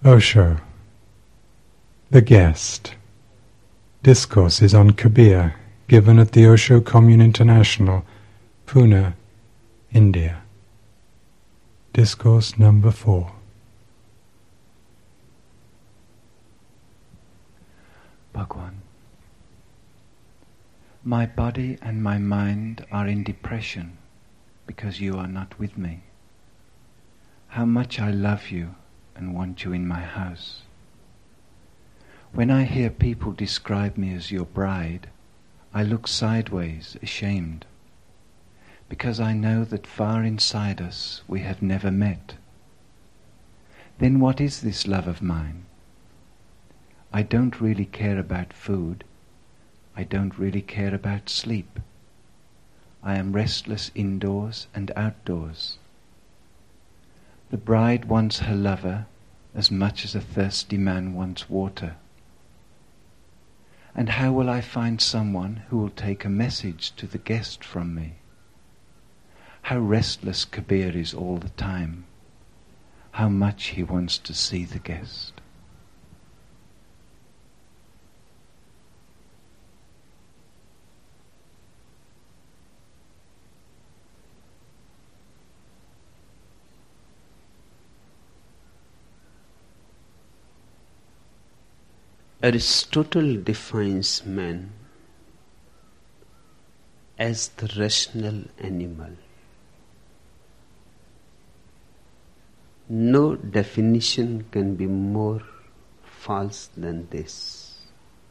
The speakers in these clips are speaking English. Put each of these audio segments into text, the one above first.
Osho, The Guest. Discourses on Kabir given at the Osho Commune International, Pune, India. Discourse number 4. Bhagwan, my body and my mind are in depression because you are not with me. How much I love you and want you in my house. When I hear people describe me as your bride, I look sideways, ashamed, because I know that far inside us we have never met. Then what is this love of mine? I don't really care about food. I don't really care about sleep. I am restless indoors and outdoors. The bride wants her lover as much as a thirsty man wants water. And how will I find someone who will take a message to the guest from me? How restless Kabir is all the time. How much he wants to see the guest. Aristotle defines man as the rational animal. No definition can be more false than this.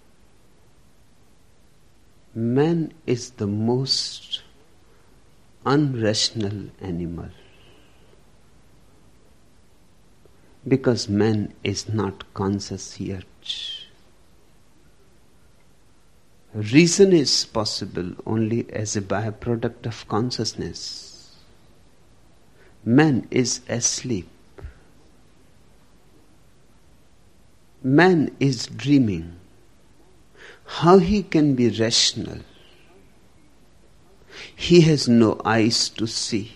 Man is the most unrational animal because man is not conscious yet. Reason is possible only as a byproduct of consciousness. Man is asleep. Man is dreaming. How he can be rational? He has no eyes to see.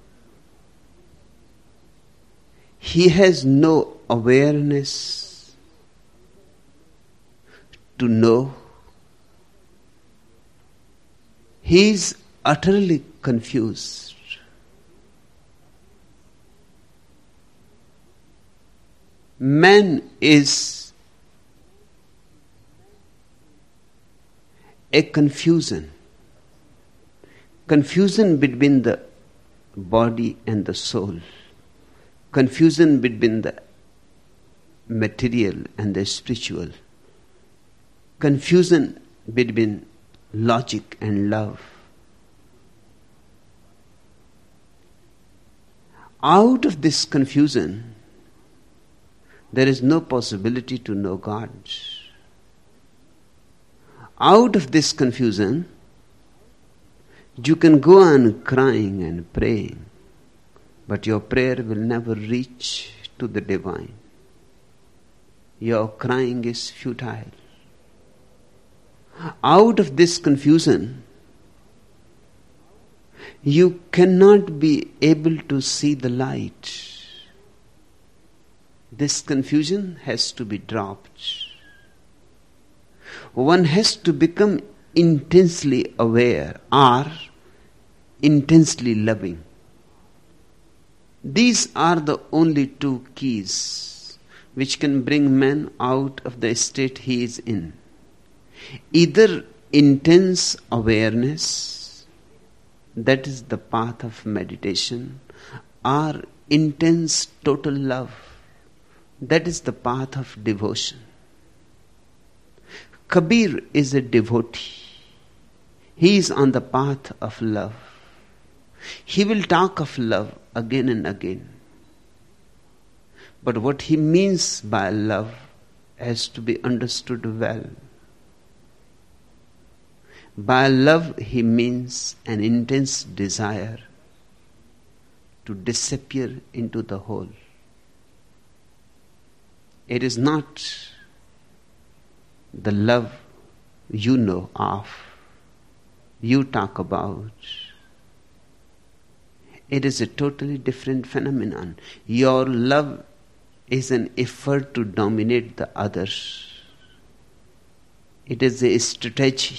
He has no awareness to know. He is utterly confused. Man is a confusion. Confusion between the body and the soul. Confusion between the material and the spiritual. Confusion between logic and love. Out of this confusion, there is no possibility to know God. Out of this confusion, you can go on crying and praying, but your prayer will never reach to the divine. Your crying is futile. Out of this confusion, you cannot be able to see the light. This confusion has to be dropped. One has to become intensely aware or intensely loving. These are the only two keys which can bring man out of the state he is in. Either intense awareness, that is the path of meditation, or intense total love, that is the path of devotion. Kabir is a devotee. He is on the path of love. He will talk of love again and again. But what he means by love has to be understood well. By love he means an intense desire to disappear into the whole. It is not the love you know of, you talk about. It is a totally different phenomenon. Your love is an effort to dominate the other. It is a strategy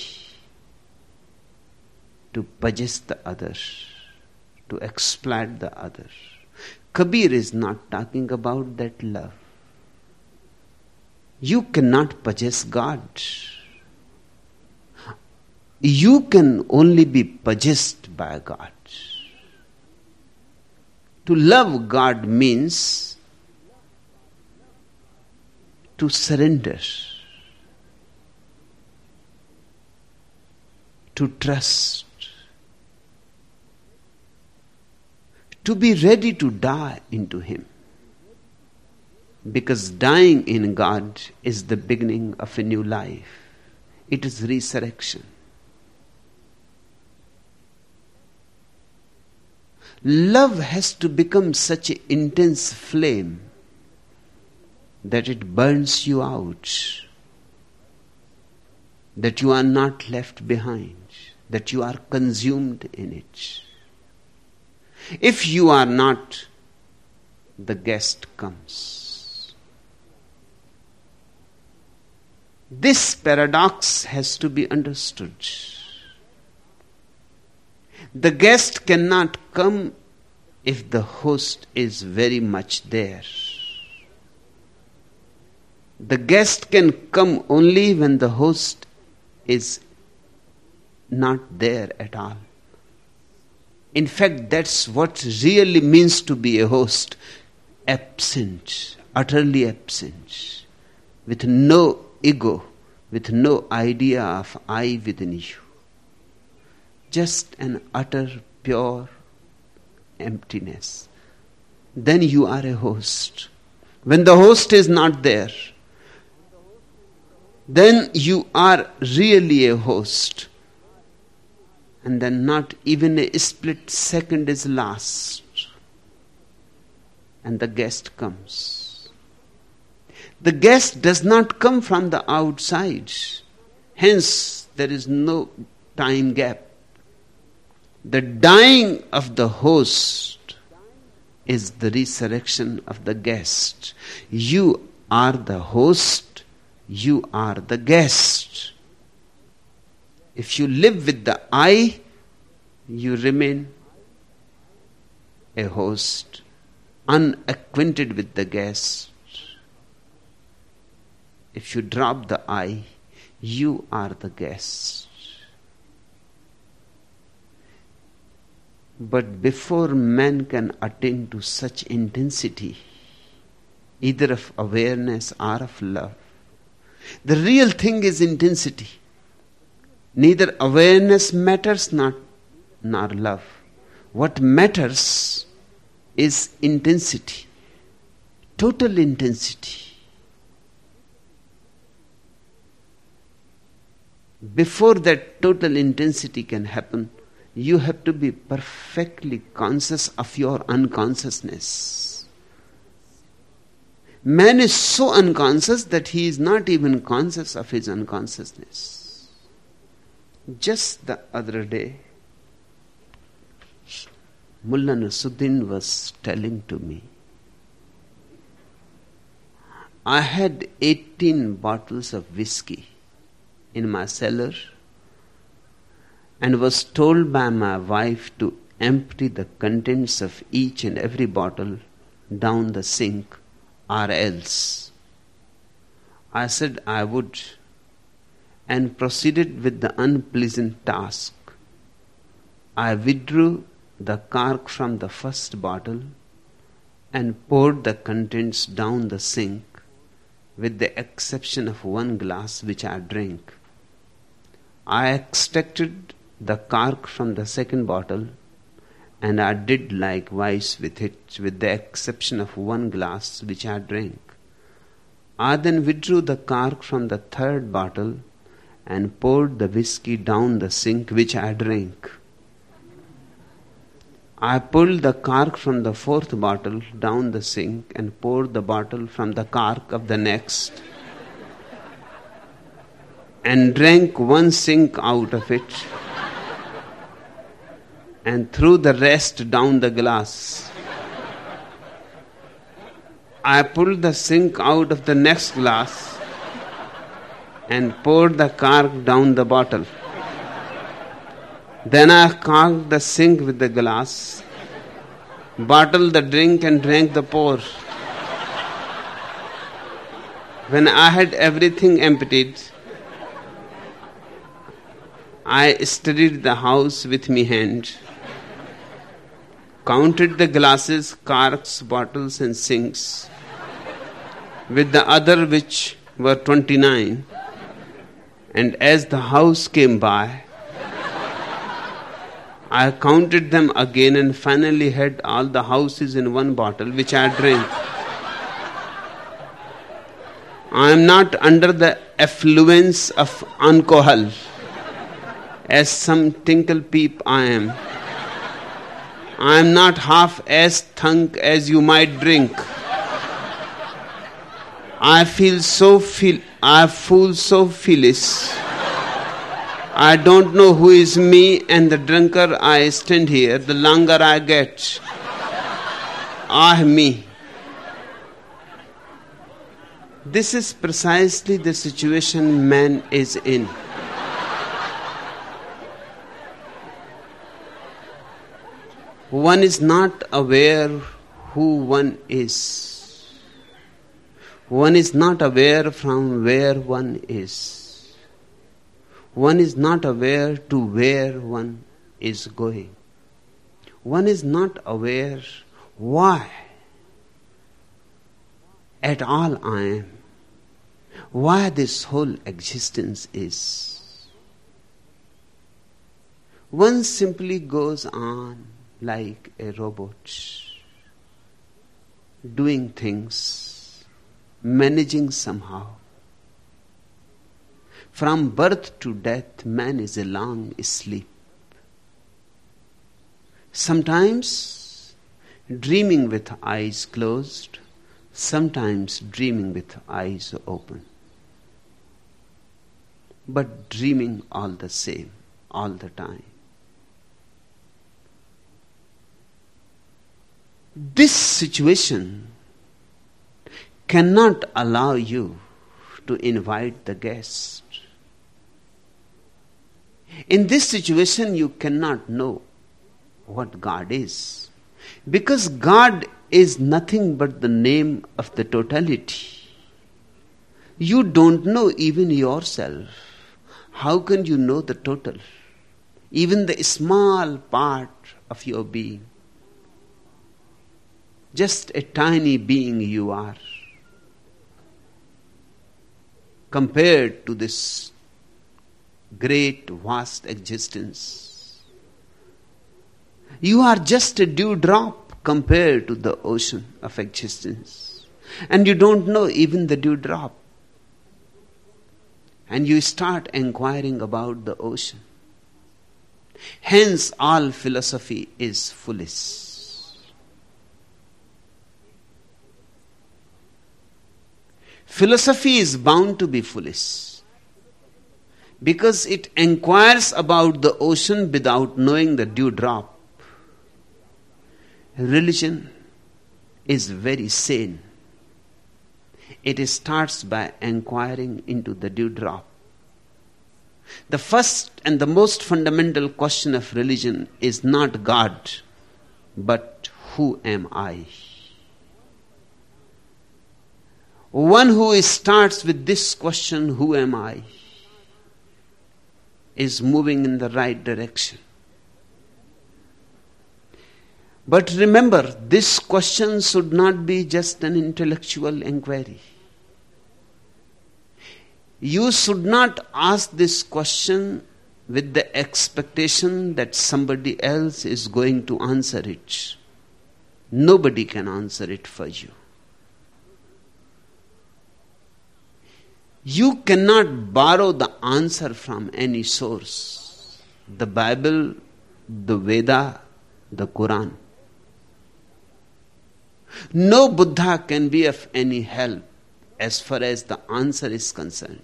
to possess the other, to exploit the other. Kabir is not talking about that love. You cannot possess God. You can only be possessed by God. To love God means to surrender, to trust, to be ready to die into Him. Because dying in God is the beginning of a new life. It is resurrection. Love has to become such an intense flame that it burns you out, that you are not left behind, that you are consumed in it. If you are not, the guest comes. This paradox has to be understood. The guest cannot come if the host is very much there. The guest can come only when the host is not there at all. In fact, that's what really means to be a host. Absent, utterly absent, with no ego, with no idea of I within you. Just an utter, pure emptiness. Then you are a host. When the host is not there, then you are really a host. And then not even a split second is lost. And the guest comes. The guest does not come from the outside. Hence, there is no time gap. The dying of the host is the resurrection of the guest. You are the host, you are the guest. If you live with the I, you remain a host, unacquainted with the guest. If you drop the I, you are the guest. But before man can attain to such intensity, either of awareness or of love, the real thing is intensity. Neither awareness matters nor love. What matters is intensity, total intensity. Before that total intensity can happen, you have to be perfectly conscious of your unconsciousness. Man is so unconscious that he is not even conscious of his unconsciousness. Just the other day, Mullah Nasruddin was telling to me, I had 18 bottles of whiskey in my cellar and was told by my wife to empty the contents of each and every bottle down the sink or else. I said I would, and proceeded with the unpleasant task. I withdrew the cork from the first bottle and poured the contents down the sink, with the exception of one glass which I drank. I extracted the cork from the second bottle, and I did likewise with it, with the exception of one glass which I drank. I then withdrew the cork from the third bottle and poured the whiskey down the sink which I drank. I pulled the cork from the fourth bottle down the sink and poured the bottle from the cork of the next and drank one sink out of it and threw the rest down the glass. I pulled the sink out of the next glass and poured the cork down the bottle. Then I corked the sink with the glass, bottled the drink and drank the pour. When I had everything emptied, I studied the house with me hand, counted the glasses, corks, bottles and sinks, with the other which were 29, and as the house came by, I counted them again and finally had all the houses in one bottle which I drank. I am not under the affluence of alcohol, as some tinkle peep I am. I am not half as thunk as you might drink. I fool so foolish. I don't know who is me, and the drunker I stand here, the longer I get. Ah, me. This is precisely the situation man is in. One is not aware who one is. One is not aware from where one is. One is not aware to where one is going. One is not aware why at all I am, why this whole existence is. One simply goes on like a robot, doing things, managing somehow. From birth to death, man is a long sleep. Sometimes dreaming with eyes closed, sometimes dreaming with eyes open. But dreaming all the same, all the time. This situation cannot allow you to invite the guest. In this situation, you cannot know what God is, because God is nothing but the name of the totality. You don't know even yourself. How can you know the total? Even the small part of your being. Just a tiny being you are, compared to this great, vast existence. You are just a dewdrop compared to the ocean of existence. And you don't know even the dewdrop. And you start inquiring about the ocean. Hence, all philosophy is foolish. Philosophy is bound to be foolish, because it inquires about the ocean without knowing the dewdrop. Religion is very sane. It starts by inquiring into the dewdrop. The first and the most fundamental question of religion is not God, but who am I? One who starts with this question, who am I, is moving in the right direction. But remember, this question should not be just an intellectual inquiry. You should not ask this question with the expectation that somebody else is going to answer it. Nobody can answer it for you. You cannot borrow the answer from any source. The Bible, the Veda, the Quran. No Buddha can be of any help as far as the answer is concerned.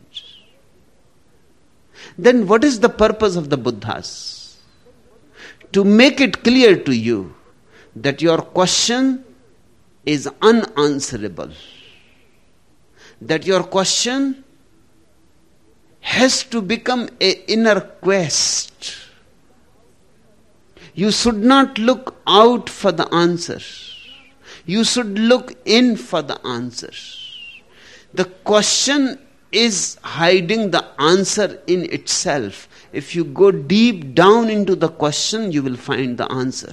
Then what is the purpose of the Buddhas? To make it clear to you that your question is unanswerable, that your question has to become an inner quest. You should not look out for the answer. You should look in for the answer. The question is hiding the answer in itself. If you go deep down into the question, you will find the answer.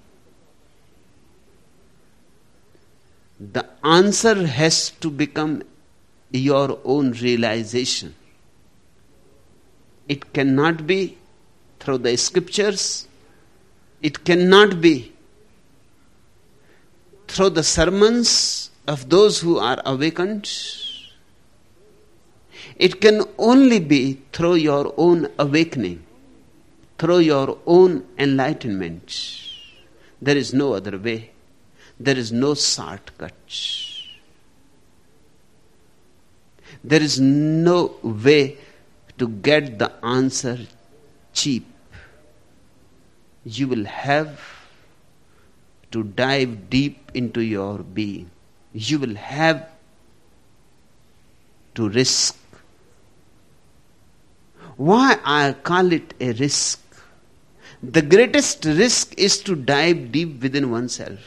The answer has to become your own realization. It cannot be through the scriptures. It cannot be through the sermons of those who are awakened. It can only be through your own awakening, through your own enlightenment. There is no other way. There is no shortcut. There is no way to get the answer cheap. You will have to dive deep into your being. You will have to risk. Why I call it a risk? The greatest risk is to dive deep within oneself.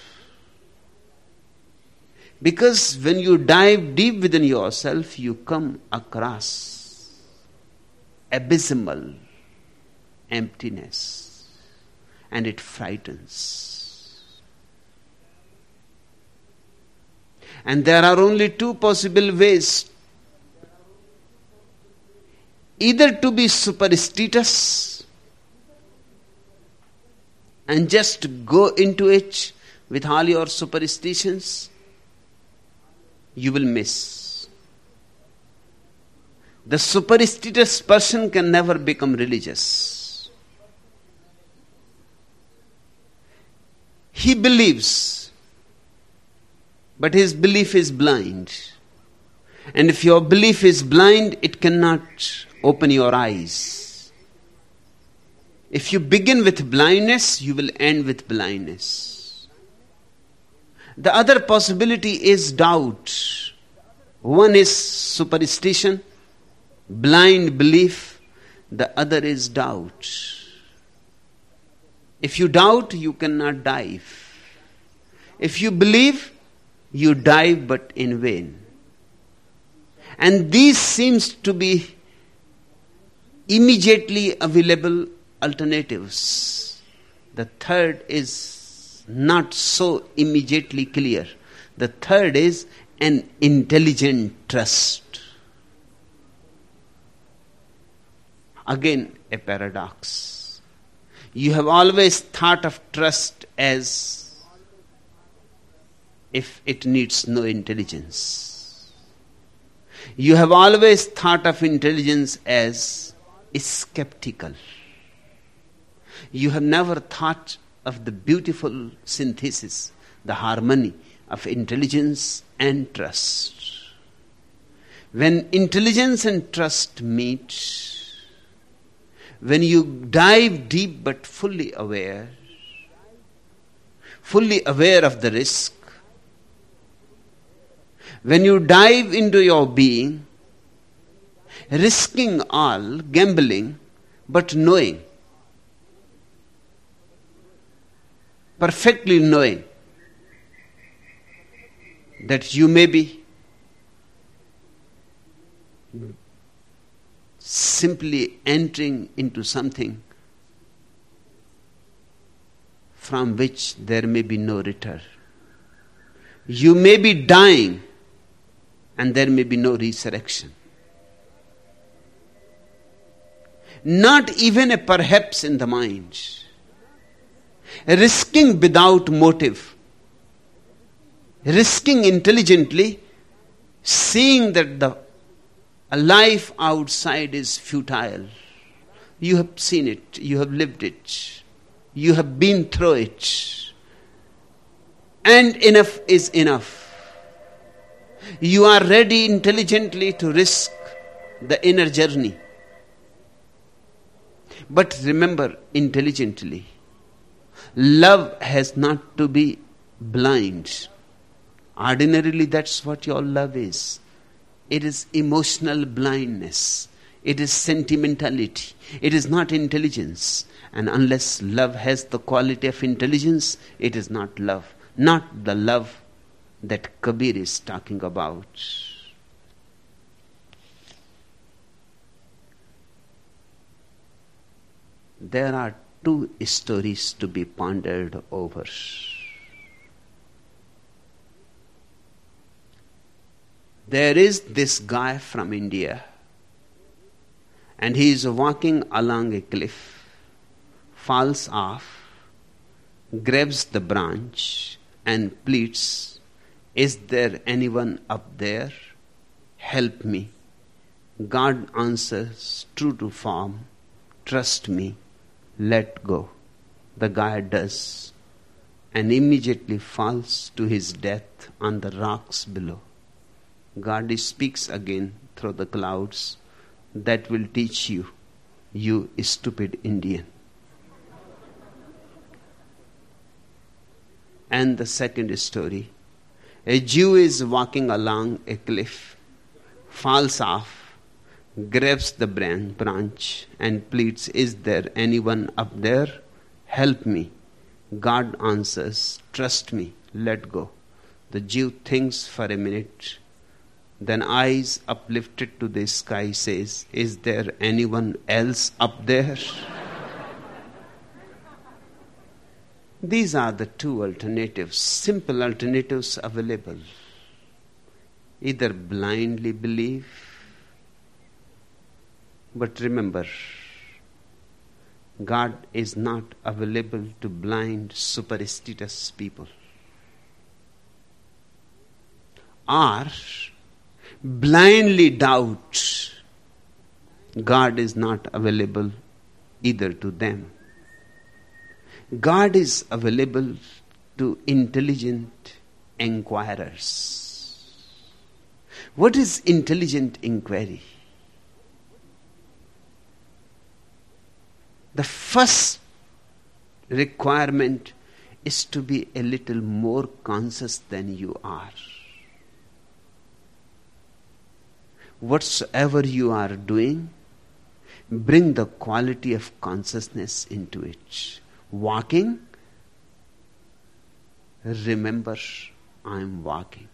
Because when you dive deep within yourself, you come across abysmal emptiness, and it frightens. And there are only two possible ways: either to be superstitious and just go into it with all your superstitions, you will miss. The superstitious person can never become religious. He believes, but his belief is blind. And if your belief is blind, it cannot open your eyes. If you begin with blindness, you will end with blindness. The other possibility is doubt. One is superstition, blind belief. The other is doubt. If you doubt, you cannot dive. If you believe, you dive but in vain. And these seems to be immediately available alternatives. The third is not so immediately clear. The third is an intelligent trust. Again, a paradox. You have always thought of trust as if it needs no intelligence. You have always thought of intelligence as skeptical. You have never thought of the beautiful synthesis, the harmony of intelligence and trust. When intelligence and trust meet, when you dive deep but fully aware of the risk, when you dive into your being, risking all, gambling, but knowing, perfectly knowing that you may be simply entering into something from which there may be no return. You may be dying and there may be no resurrection. Not even a perhaps in the mind. Risking without motive. Risking intelligently, seeing that a life outside is futile. You have seen it, you have lived it, you have been through it. And enough is enough. You are ready intelligently to risk the inner journey. But remember intelligently, love has not to be blind. Ordinarily, that's what your love is. It is emotional blindness. It is sentimentality. It is not intelligence. And unless love has the quality of intelligence, it is not love. Not the love that Kabir is talking about. There are two stories to be pondered over. There is this guy from India, and he is walking along a cliff, falls off, grabs the branch and pleads, "Is there anyone up there? Help me." God answers, true to form, "Trust me, let go." The guy does, and immediately falls to his death on the rocks below. God speaks again through the clouds, "That will teach you, you stupid Indian." And the second story, a Jew is walking along a cliff, falls off, grabs the branch and pleads, "Is there anyone up there? Help me." God answers, "Trust me, let go." The Jew thinks for a minute, then eyes uplifted to the sky says, "Is there anyone else up there?" These are the two alternatives, simple alternatives available. Either blindly believe, but remember, God is not available to blind, superstitious people. Or blindly doubt, God is not available either to them. God is available to intelligent inquirers. What is intelligent inquiry? The first requirement is to be a little more conscious than you are. Whatsoever you are doing, bring the quality of consciousness into it. Walking, remember, I am walking.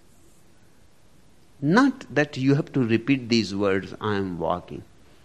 Not that you have to repeat these words, I am walking.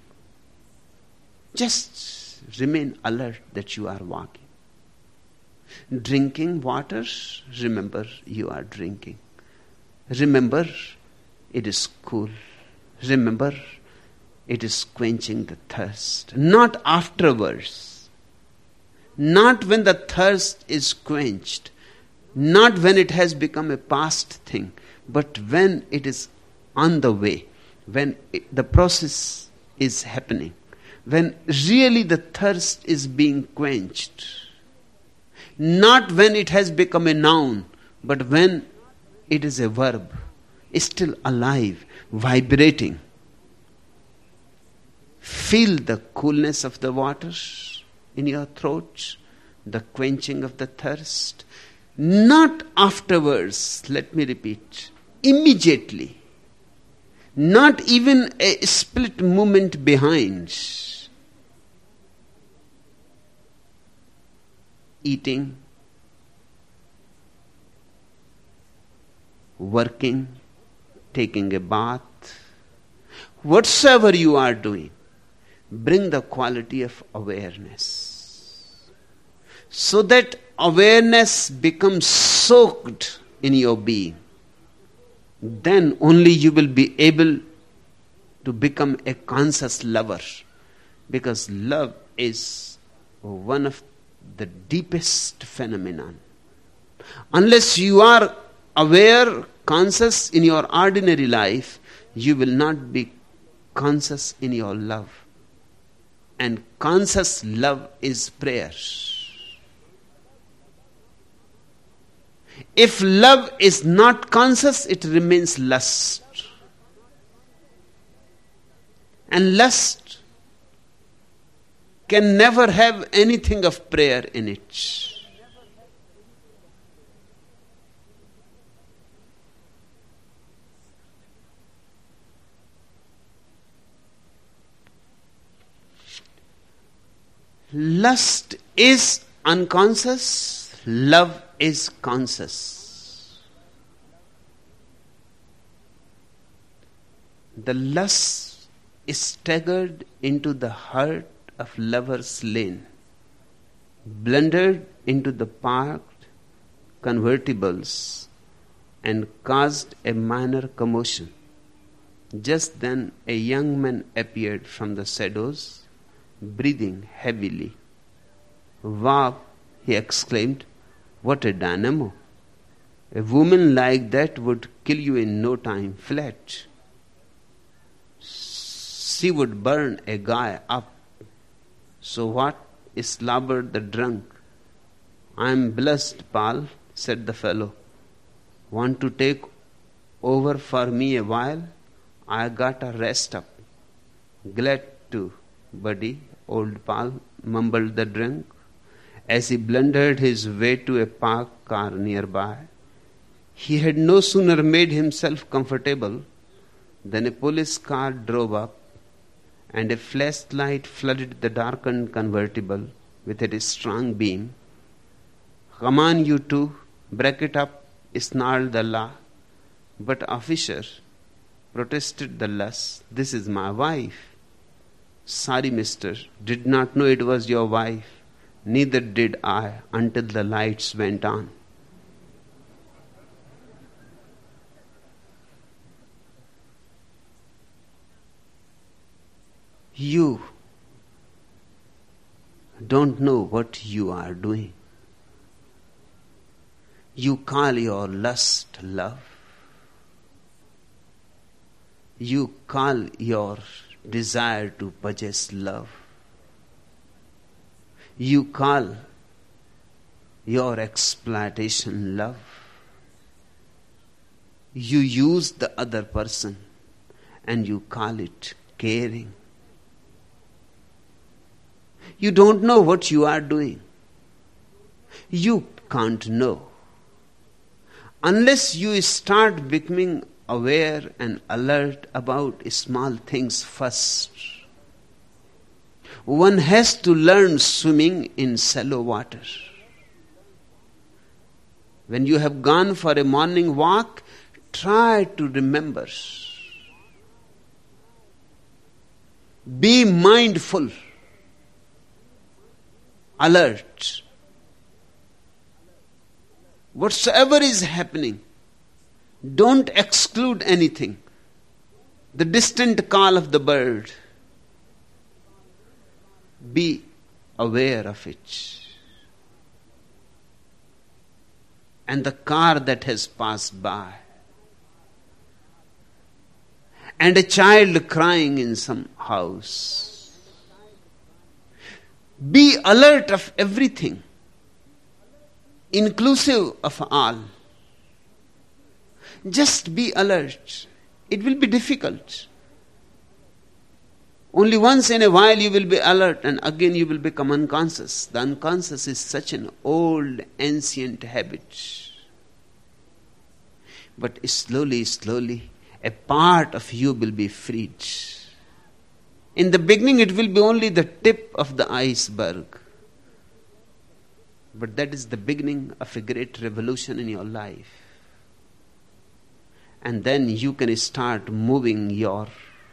Just remain alert that you are walking. Drinking water, remember you are drinking. Remember, it is cool. Remember, it is quenching the thirst. Not afterwards. Not when the thirst is quenched. Not when it has become a past thing. But when it is on the way. When the process is happening. When really the thirst is being quenched. Not when it has become a noun. But when it is a verb. Still alive. Vibrating. Feel the coolness of the waters in your throat, the quenching of the thirst. Not afterwards, let me repeat, immediately. Not even a split moment behind. Eating, working, taking a bath, whatsoever you are doing, bring the quality of awareness. So that awareness becomes soaked in your being. Then only you will be able to become a conscious lover. Because love is one of the deepest phenomenon. Unless you are aware, conscious in your ordinary life, you will not be conscious in your love. And conscious love is prayer. If love is not conscious, it remains lust. And lust can never have anything of prayer in it. Lust is unconscious, love is conscious. The lust is staggered into the heart of lover's lane, blundered into the parked convertibles, and caused a minor commotion. Just then a young man appeared from the shadows, breathing heavily. "Wow," he exclaimed, "what a dynamo! A woman like that would kill you in no time flat. She would burn a guy up." "So what?" slobbered the drunk. "I'm blessed, pal," said the fellow. "Want to take over for me a while? I gotta rest up." "Glad to, buddy, old pal," mumbled the drunk, as he blundered his way to a parked car nearby. He had no sooner made himself comfortable than a police car drove up, and a flashlight flooded the darkened convertible with a strong beam. "Come on, you two, break it up," snarled the law. "But officer," protested the lust, "this is my wife." "Sorry, mister, did not know it was your wife." "Neither did I until the lights went on." You don't know what you are doing. You call your lust love. You call your desire to possess love. You call your exploitation love. You use the other person and you call it caring. You don't know what you are doing. You can't know unless you start becoming aware and alert about small things first. One has to learn swimming in shallow water. When you have gone for a morning walk, try to remember. Be mindful, alert. Whatsoever is happening, don't exclude anything. The distant call of the bird, be aware of it. And the car that has passed by, and a child crying in some house. Be alert of everything, inclusive of all. Just be alert. It will be difficult. Only once in a while you will be alert, and again you will become unconscious. The unconscious is such an old, ancient habit. But slowly, slowly, a part of you will be freed. In the beginning it will be only the tip of the iceberg. But that is the beginning of a great revolution in your life. And then you can start moving your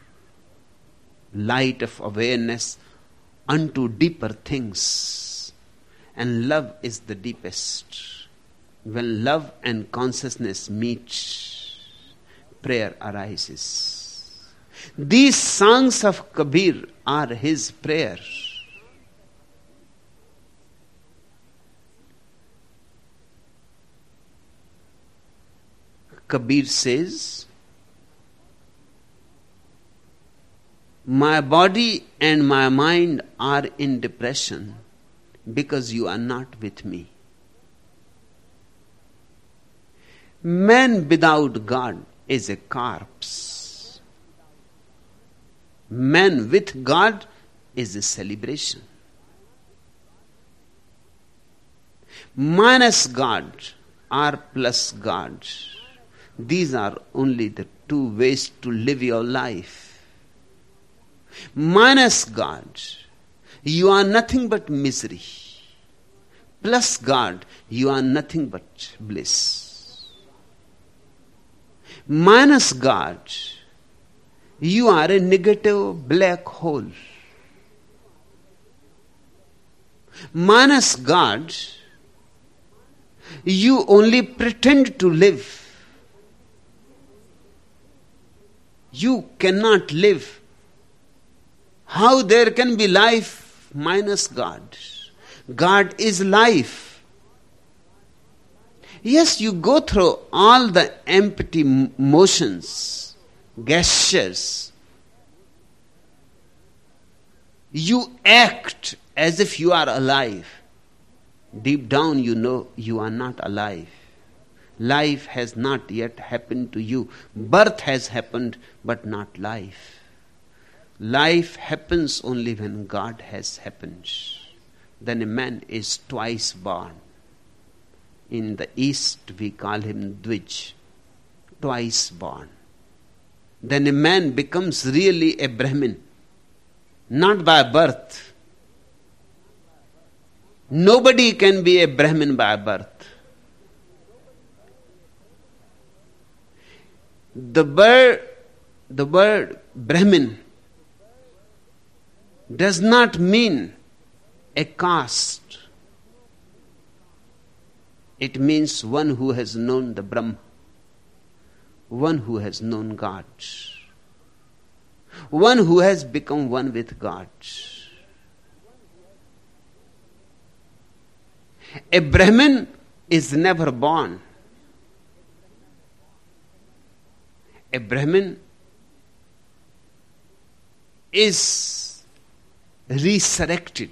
light of awareness unto deeper things. And love is the deepest. When love and consciousness meet, prayer arises. These songs of Kabir are his prayer. Kabir says, my body and my mind are in depression because you are not with me. Man without God is a corpse. Man with God is a celebration. Minus God or plus God, these are only the two ways to live your life. Minus God, you are nothing but misery. Plus God, you are nothing but bliss. Minus God, you are a negative black hole. Minus God, you only pretend to live. You cannot live. How there can be life minus God? God is life. Yes, you go through all the empty motions, gestures. You act as if you are alive. Deep down you know you are not alive. Life has not yet happened to you. Birth has happened, but not life. Life happens only when God has happened. Then a man is twice born. In the East we call him Dvij, twice born. Then a man becomes really a Brahmin, not by birth. Nobody can be a Brahmin by birth. The word Brahmin does not mean a caste. It means one who has known the Brahma, one who has known God, one who has become one with God. A Brahmin is never born. A Brahmin is resurrected.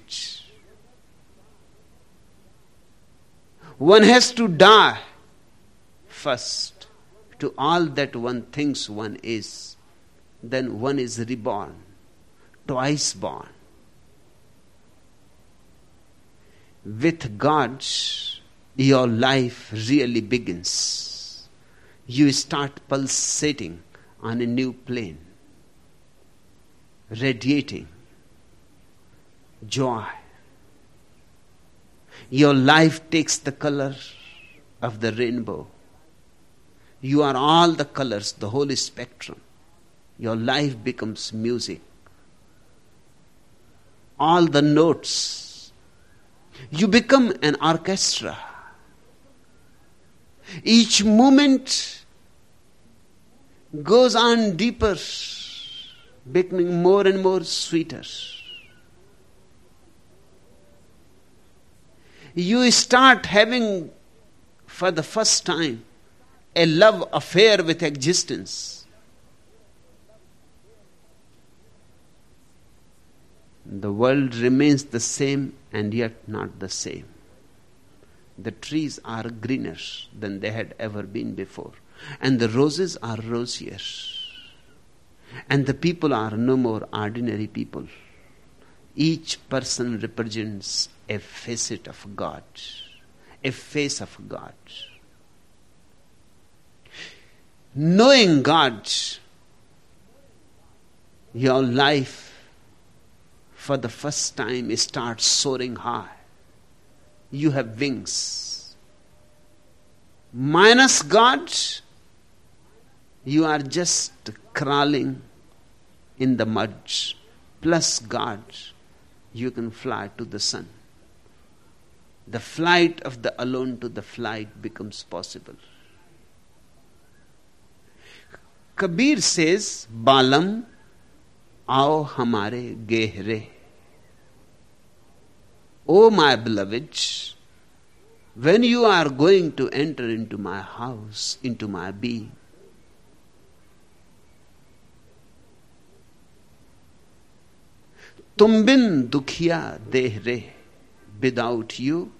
One has to die first to all that one thinks one is. Then one is reborn, twice born. With God, your life really begins. You start pulsating on a new plane, radiating joy. Your life takes the color of the rainbow. You are all the colors, the whole spectrum. Your life becomes music. All the notes. You become an orchestra. Each moment goes on deeper, becoming more and more sweeter. You start having, for the first time, a love affair with existence. The world remains the same and yet not the same. The trees are greener than they had ever been before, and the roses are rosier, and the people are no more ordinary people. Each person represents a facet of God, a face of God. Knowing God, your life for the first time starts soaring high. You have wings. Minus God, you are just crawling in the mud. Plus God, you can fly to the sun. The flight of the alone to the flight becomes possible. Kabir says, Balam, आओ हमारे गेहरे. O my beloved, when you are going to enter into my house, into my being, तुम बिन दुखिया देह रे. Without you,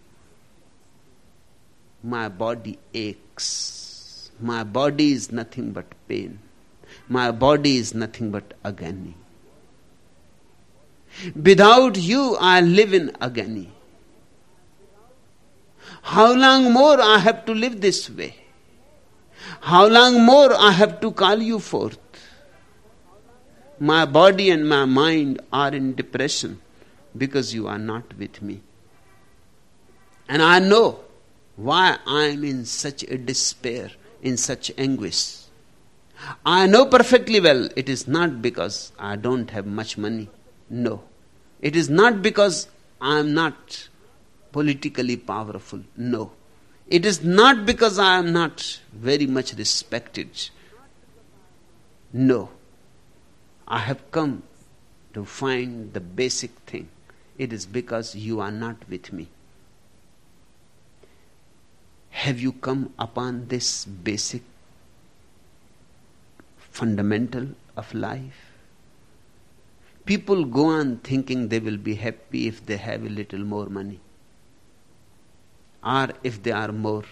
my body aches. My body is nothing but pain. My body is nothing but agony. Without you, I live in agony. How long more I have to live this way? How long more I have to call you forth? My body and my mind are in depression. because you are not with me. And I know why I am in such a despair, in such anguish. I know perfectly well it is not because I don't have much money. No. It is not because I am not politically powerful. No. It is not because I am not very much respected. No. I have come to find the basic thing. It is because you are not with me. Have you come upon this basic fundamental of life? People go on thinking they will be happy if they have a little more money, or if they are more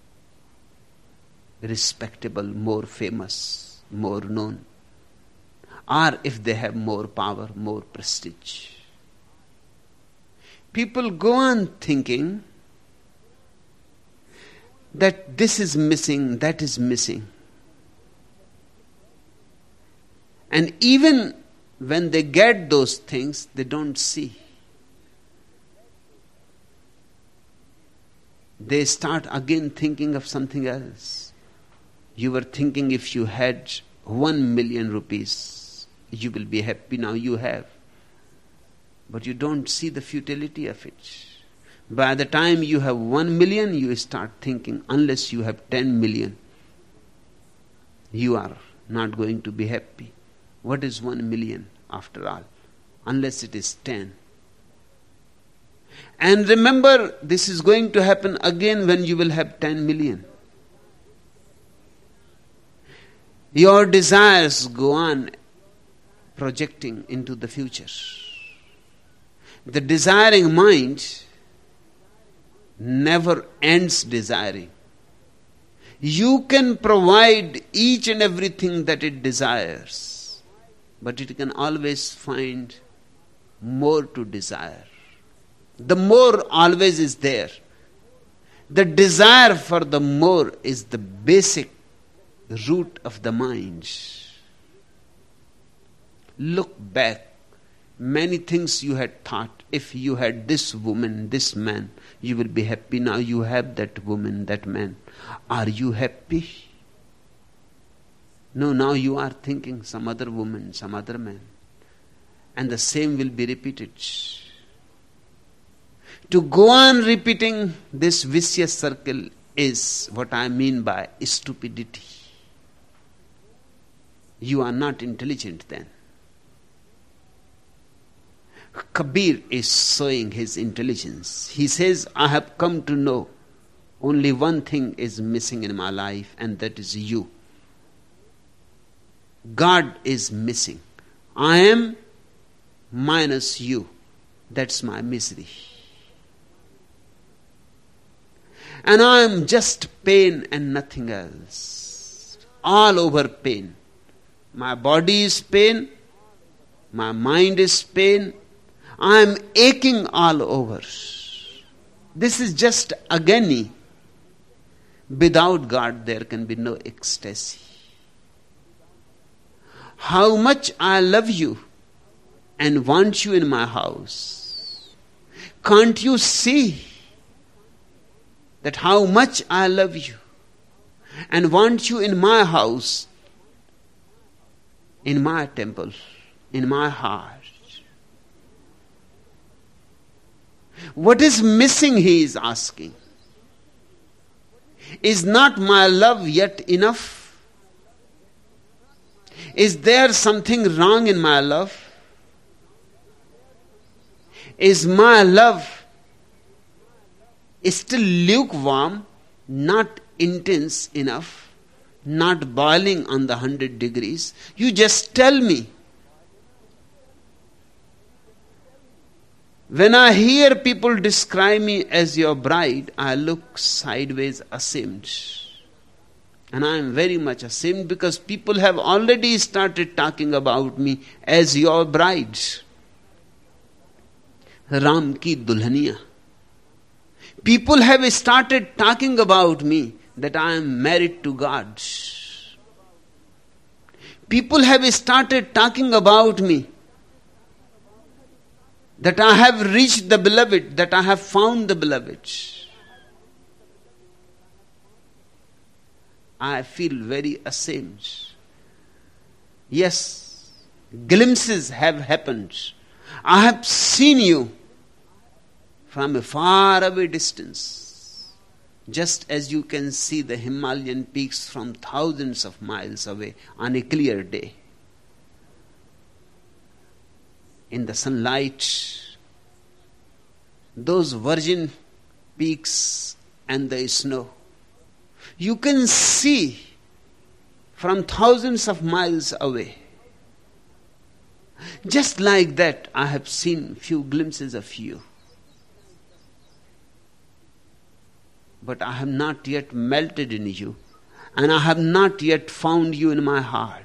respectable, more famous, more known, or if they have more power, more prestige. People go on thinking that this is missing, that is missing. And even when they get those things, they don't see. They start again thinking of something else. You were thinking if you had 1 million rupees, you will be happy. Now you have. But you don't see the futility of it. By the time you have 1 million, you start thinking, unless you have 10 million, you are not going to be happy. What is 1 million after all? Unless it is 10. And remember, this is going to happen again when you will have 10 million. Your desires go on projecting into the future. The desiring mind never ends desiring. You can provide each and everything that it desires, but it can always find more to desire. The more always is there. The desire for the more is the basic root of the mind. Look back. Many things you had thought, if you had this woman, this man, you will be happy. Now you have that woman, that man. Are you happy? No, now you are thinking some other woman, some other man. And the same will be repeated. To go on repeating this vicious circle is what I mean by stupidity. You are not intelligent then. Kabir is showing his intelligence. He says, I have come to know only one thing is missing in my life, and that is you. God is missing. I am minus you. That's my misery. And I am just pain and nothing else. All over pain. My body is pain. My mind is pain. I am aching all over. This is just agony. Without God, there can be no ecstasy. How much I love you and want you in my house. Can't you see that how much I love you and want you in my house, in my temple, in my heart? What is missing, he is asking. Is not my love yet enough? Is there something wrong in my love? Is my love still lukewarm, not intense enough, not boiling on the 100 degrees? You just tell me. When I hear people describe me as your bride, I look sideways ashamed. And I am very much ashamed because people have already started talking about me as your bride. Ram ki dulhaniya. People have started talking about me that I am married to God. People have started talking about me that I have reached the beloved, that I have found the beloved, I feel very ashamed. Yes, glimpses have happened. I have seen you from a far away distance, just as you can see the Himalayan peaks from thousands of miles away on a clear day. In the sunlight, those virgin peaks and the snow, you can see from thousands of miles away. Just like that, I have seen few glimpses of you. But I have not yet melted in you, and I have not yet found you in my heart.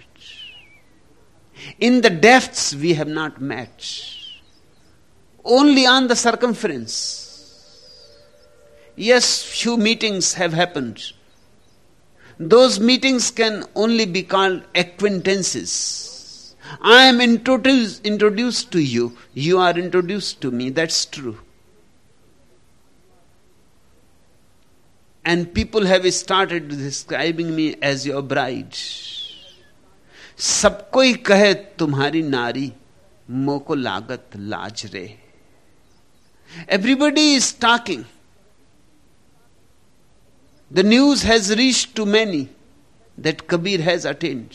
In the depths we have not met, only on the circumference. Yes, few meetings have happened. Those meetings can only be called acquaintances. I am introduced to you, you are introduced to me, that's true. And people have started describing me as your bride. सब कोई कहे तुम्हारी नारी, मोको लागत लाज रे. Everybody is talking. The news has reached to many that Kabir has attained.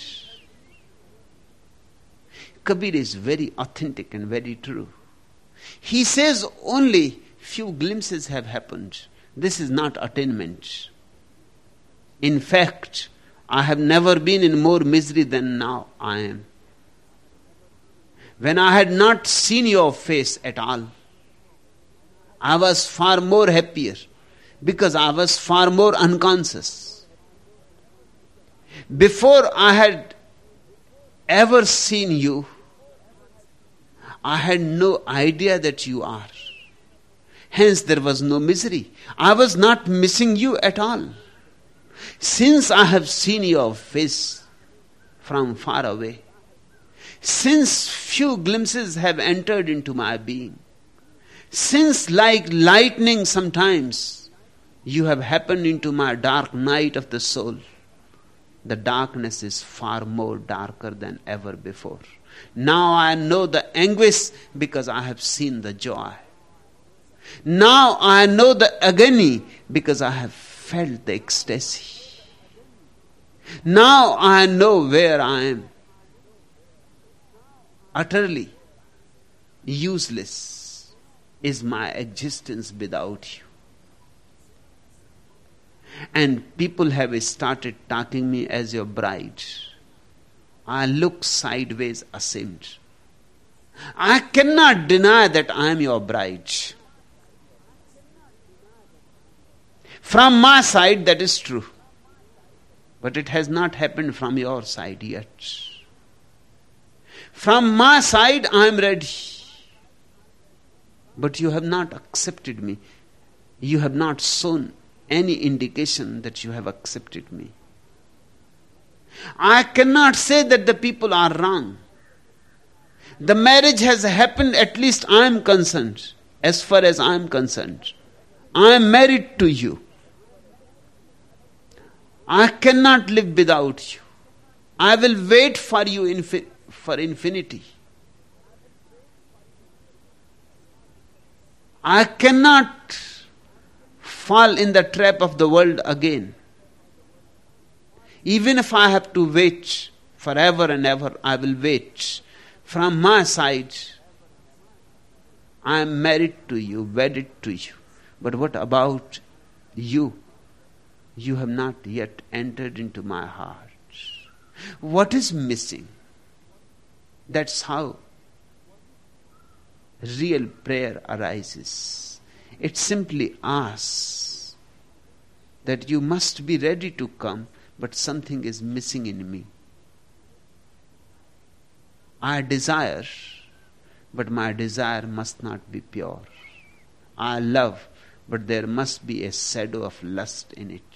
Kabir is very authentic and very true. He says only few glimpses have happened. This is not attainment. In fact, I have never been in more misery than now I am. When I had not seen your face at all, I was far more happier because I was far more unconscious. Before I had ever seen you, I had no idea that you are. Hence there was no misery. I was not missing you at all. Since I have seen your face from far away, since few glimpses have entered into my being, since like lightning sometimes you have happened into my dark night of the soul, the darkness is far more darker than ever before. Now I know the anguish because I have seen the joy. Now I know the agony because I have felt the ecstasy. Now I know where I am. Utterly useless is my existence without you. And people have started talking me as your bride. I look sideways ashamed. I cannot deny that I am your bride. From my side, that is true. But it has not happened from your side yet. From my side, I am ready. But you have not accepted me. You have not shown any indication that you have accepted me. I cannot say that the people are wrong. The marriage has happened, at least I am concerned. As far as I am concerned, I am married to you. I cannot live without you. I will wait for you for infinity. I cannot fall in the trap of the world again. Even if I have to wait forever and ever, I will wait. From my side, I am married to you, wedded to you. But what about you? You have not yet entered into my heart. What is missing? That's how real prayer arises. It simply asks that you must be ready to come, but something is missing in me. I desire, but my desire must not be pure. I love, but there must be a shadow of lust in it.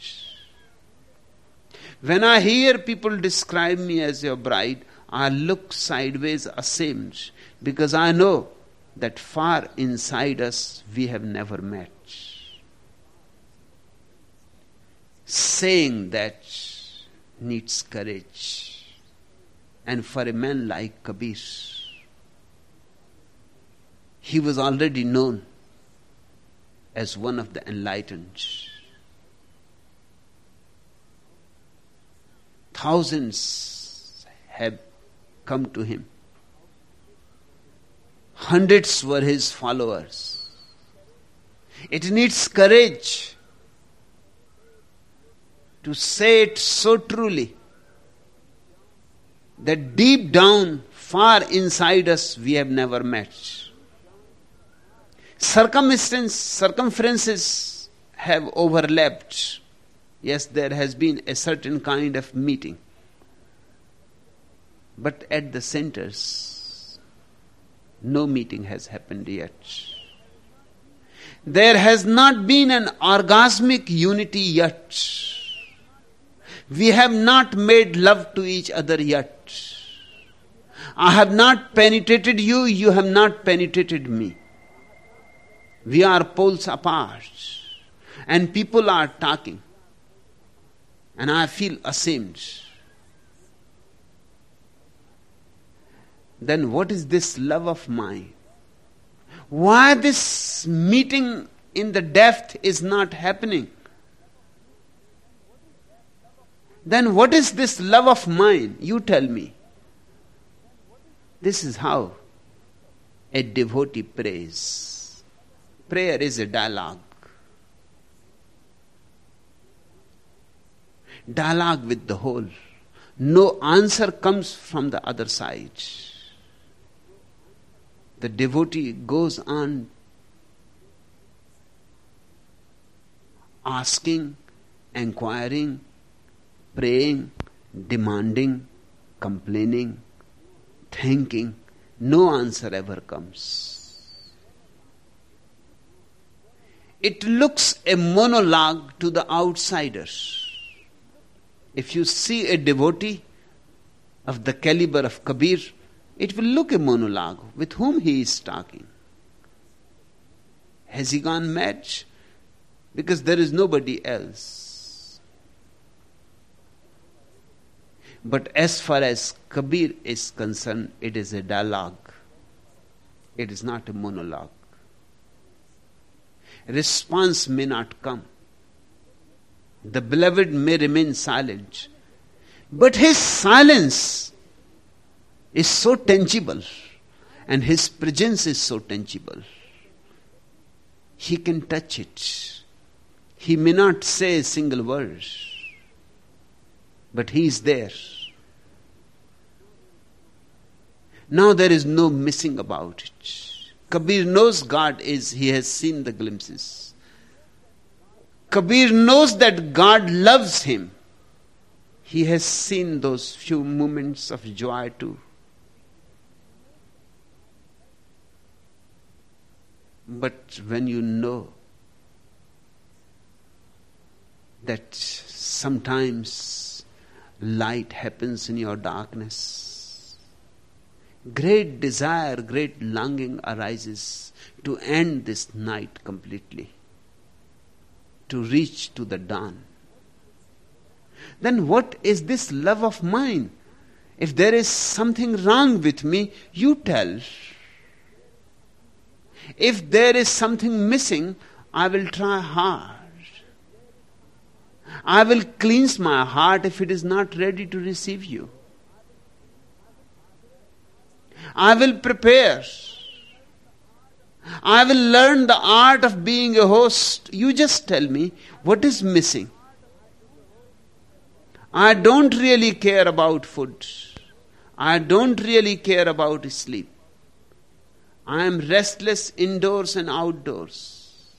When I hear people describe me as your bride, I look sideways ashamed because I know that far inside us we have never met. Saying that needs courage. And for a man like Kabir, he was already known as one of the enlightened. Thousands have come to him. Hundreds were his followers. It needs courage to say it so truly that deep down, far inside us, we have never met. Circumferences have overlapped. Yes, there has been a certain kind of meeting. But at the centers, no meeting has happened yet. There has not been an orgasmic unity yet. We have not made love to each other yet. I have not penetrated you, you have not penetrated me. We are poles apart. And people are talking. And I feel ashamed. Then what is this love of mine? Why this meeting in the depth is not happening? Then what is this love of mine? You tell me. This is how a devotee prays. Prayer is a dialogue. Dialogue with the whole. No answer comes from the other side. The devotee goes on asking, inquiring, praying, demanding, complaining, thinking. No answer ever comes. It looks a monologue to the outsiders. If you see a devotee of the caliber of Kabir, it will look a monologue. With whom he is talking? Has he gone mad? Because there is nobody else. But as far as Kabir is concerned, it is a dialogue. It is not a monologue. Response may not come. The beloved may remain silent. But his silence is so tangible, and his presence is so tangible. He can touch it. He may not say a single word, but he is there. Now there is no missing about it. Kabir knows God is, he has seen the glimpses. Kabir knows that God loves him. He has seen those few moments of joy too. But when you know that sometimes light happens in your darkness, great desire, great longing arises to end this night completely, to reach to the dawn. Then what is this love of mine? If there is something wrong with me, you tell. If there is something missing, I will try hard. I will cleanse my heart if it is not ready to receive you. I will prepare. I will learn the art of being a host. You just tell me what is missing. I don't really care about food. I don't really care about sleep. I am restless indoors and outdoors.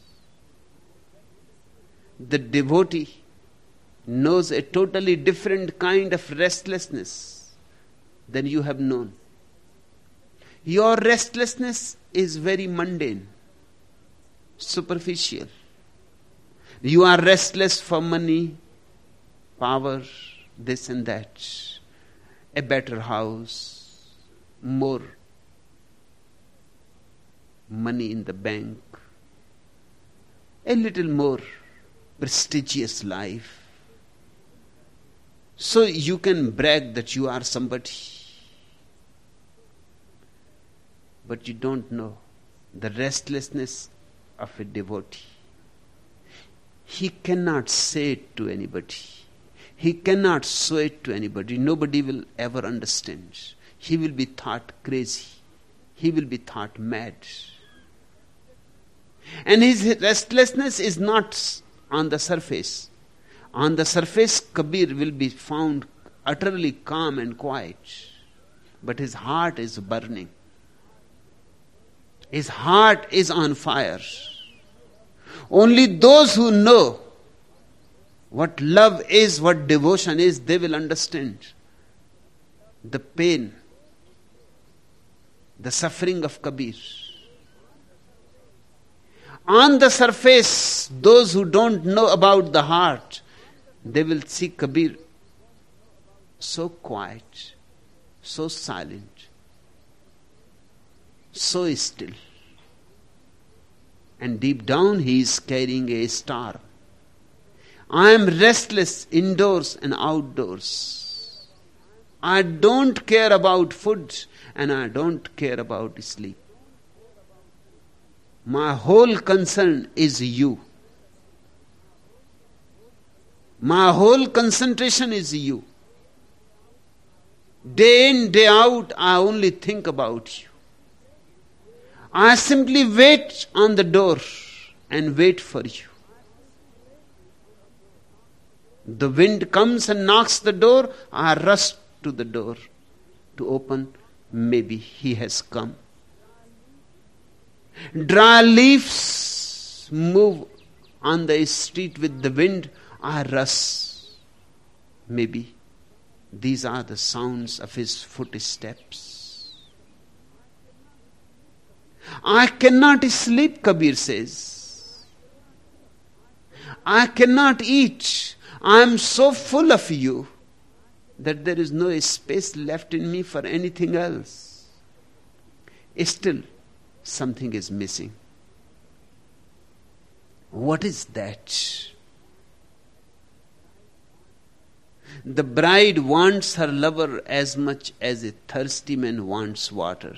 The devotee knows a totally different kind of restlessness than you have known. Your restlessness is very mundane, superficial. You are restless for money, power, this and that, a better house, more money in the bank, a little more prestigious life, so you can brag that you are somebody. But you don't know the restlessness of a devotee. He cannot say it to anybody. He cannot show it to anybody. Nobody will ever understand. He will be thought crazy. He will be thought mad. And his restlessness is not on the surface. On the surface, Kabir will be found utterly calm and quiet. But his heart is burning. His heart is on fire. Only those who know what love is, what devotion is, they will understand the pain, the suffering of Kabir. On the surface, those who don't know about the heart, they will see Kabir so quiet, so silent, so still. And deep down he is carrying a star. I am restless indoors and outdoors. I don't care about food and I don't care about sleep. My whole concern is you. My whole concentration is you. Day in, day out, I only think about you. I simply wait on the door and wait for you. The wind comes and knocks the door, I rush to the door to open. Maybe he has come. Dry leaves move on the street with the wind, I rush. Maybe these are the sounds of his footsteps. I cannot sleep, Kabir says. I cannot eat. I am so full of you that there is no space left in me for anything else. Still, something is missing. What is that? The bride wants her lover as much as a thirsty man wants water.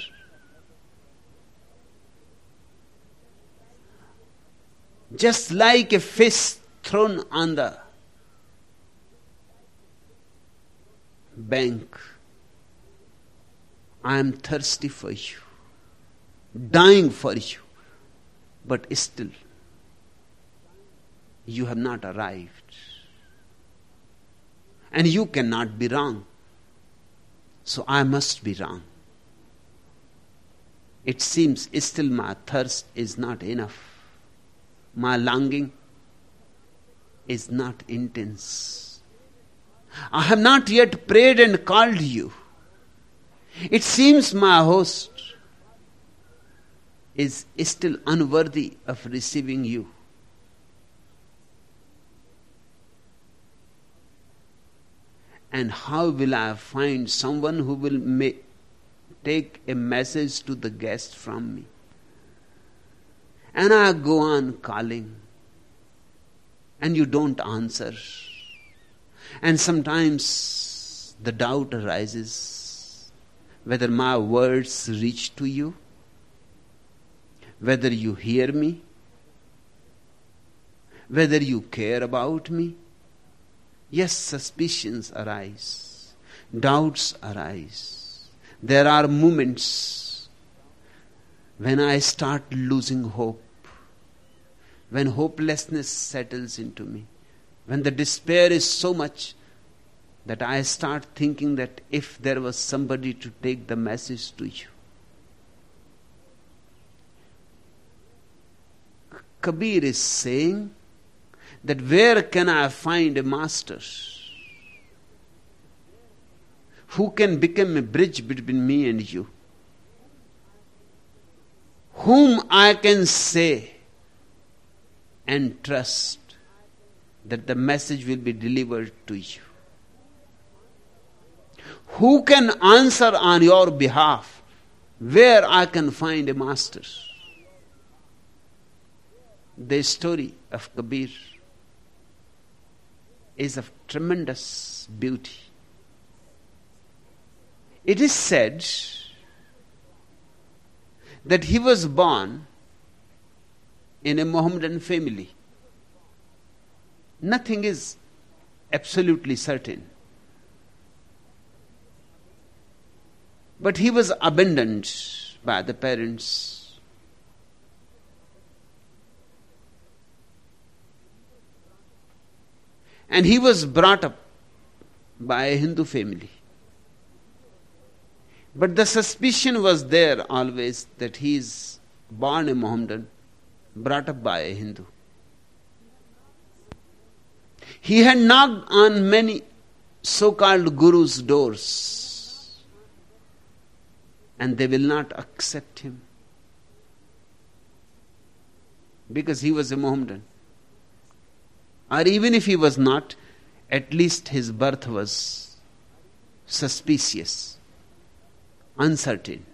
Just like a fish thrown on the bank, I am thirsty for you, dying for you, but still you have not arrived. And you cannot be wrong, so I must be wrong. It seems still my thirst is not enough. My longing is not intense. I have not yet prayed and called you. It seems my host is still unworthy of receiving you. And how will I find someone who will take a message to the guest from me? And I go on calling, and you don't answer. And sometimes the doubt arises whether my words reach to you, whether you hear me, whether you care about me. Yes, suspicions arise, doubts arise. There are moments when I start losing hope, when hopelessness settles into me, when the despair is so much that I start thinking that if there was somebody to take the message to you. Kabir is saying that where can I find a master who can become a bridge between me and you, whom I can say and trust that the message will be delivered to you, who can answer on your behalf. Where I can find a master? the story of Kabir is of tremendous beauty. It is said that he was born in a Mohammedan family. Nothing is absolutely certain. But he was abandoned by the parents. And he was brought up by a Hindu family. But the suspicion was there always that he is born a Mohammedan, brought up by a Hindu. He had knocked on many so-called gurus' doors, and they will not accept him because he was a Mohammedan. Or even if he was not, at least his birth was suspicious, uncertain.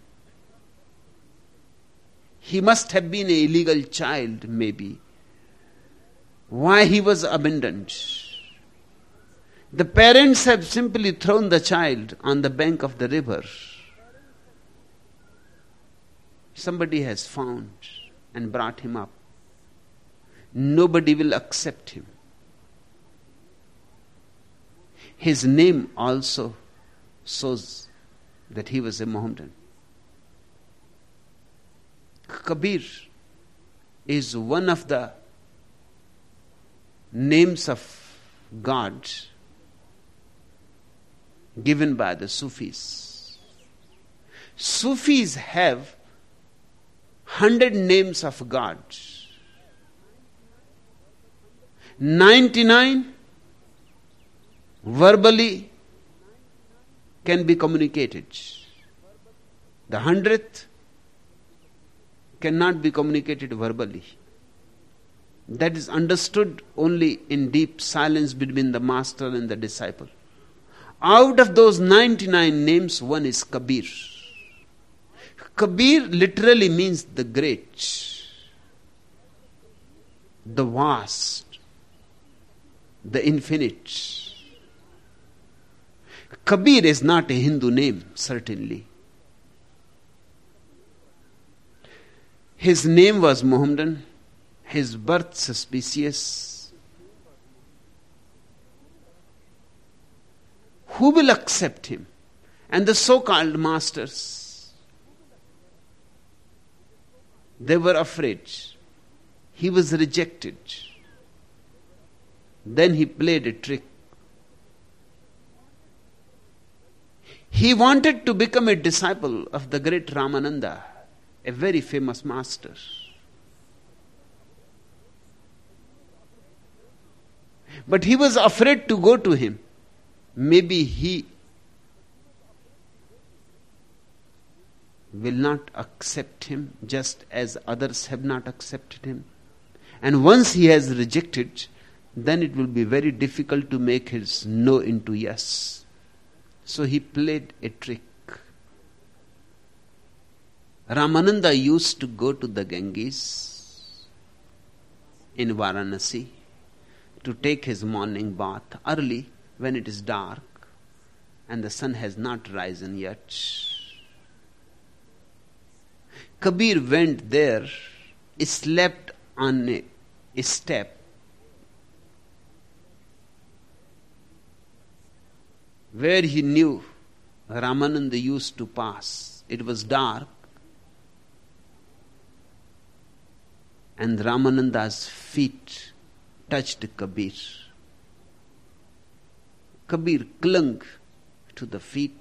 He must have been an illegal child, maybe. Why he was abandoned? The parents have simply thrown the child on the bank of the river. Somebody has found and brought him up. Nobody will accept him. His name also shows that he was a Mohammedan. Kabir is one of the names of God given by the Sufis. Sufis have 100 names of God. 99 verbally can be communicated. The 100th cannot be communicated verbally. That is understood only in deep silence between the master and the disciple. Out of those 99 names, one is Kabir. Kabir literally means the great, the vast, the infinite. Kabir is not a Hindu name, certainly. His name was Mohammedan, his birth suspicious. Who will accept him? And the so-called masters, they were afraid. He was rejected. Then he played a trick. He wanted to become a disciple of the great Ramananda, a very famous master. But he was afraid to go to him. Maybe he will not accept him just as others have not accepted him. And once he has rejected, then it will be very difficult to make his no into yes. So he played a trick. Ramananda used to go to the Ganges in Varanasi to take his morning bath early when it is dark and the sun has not risen yet. Kabir went there, slept on a step, where he knew Ramananda used to pass. It was dark, and Ramananda's feet touched Kabir. Kabir clung to the feet.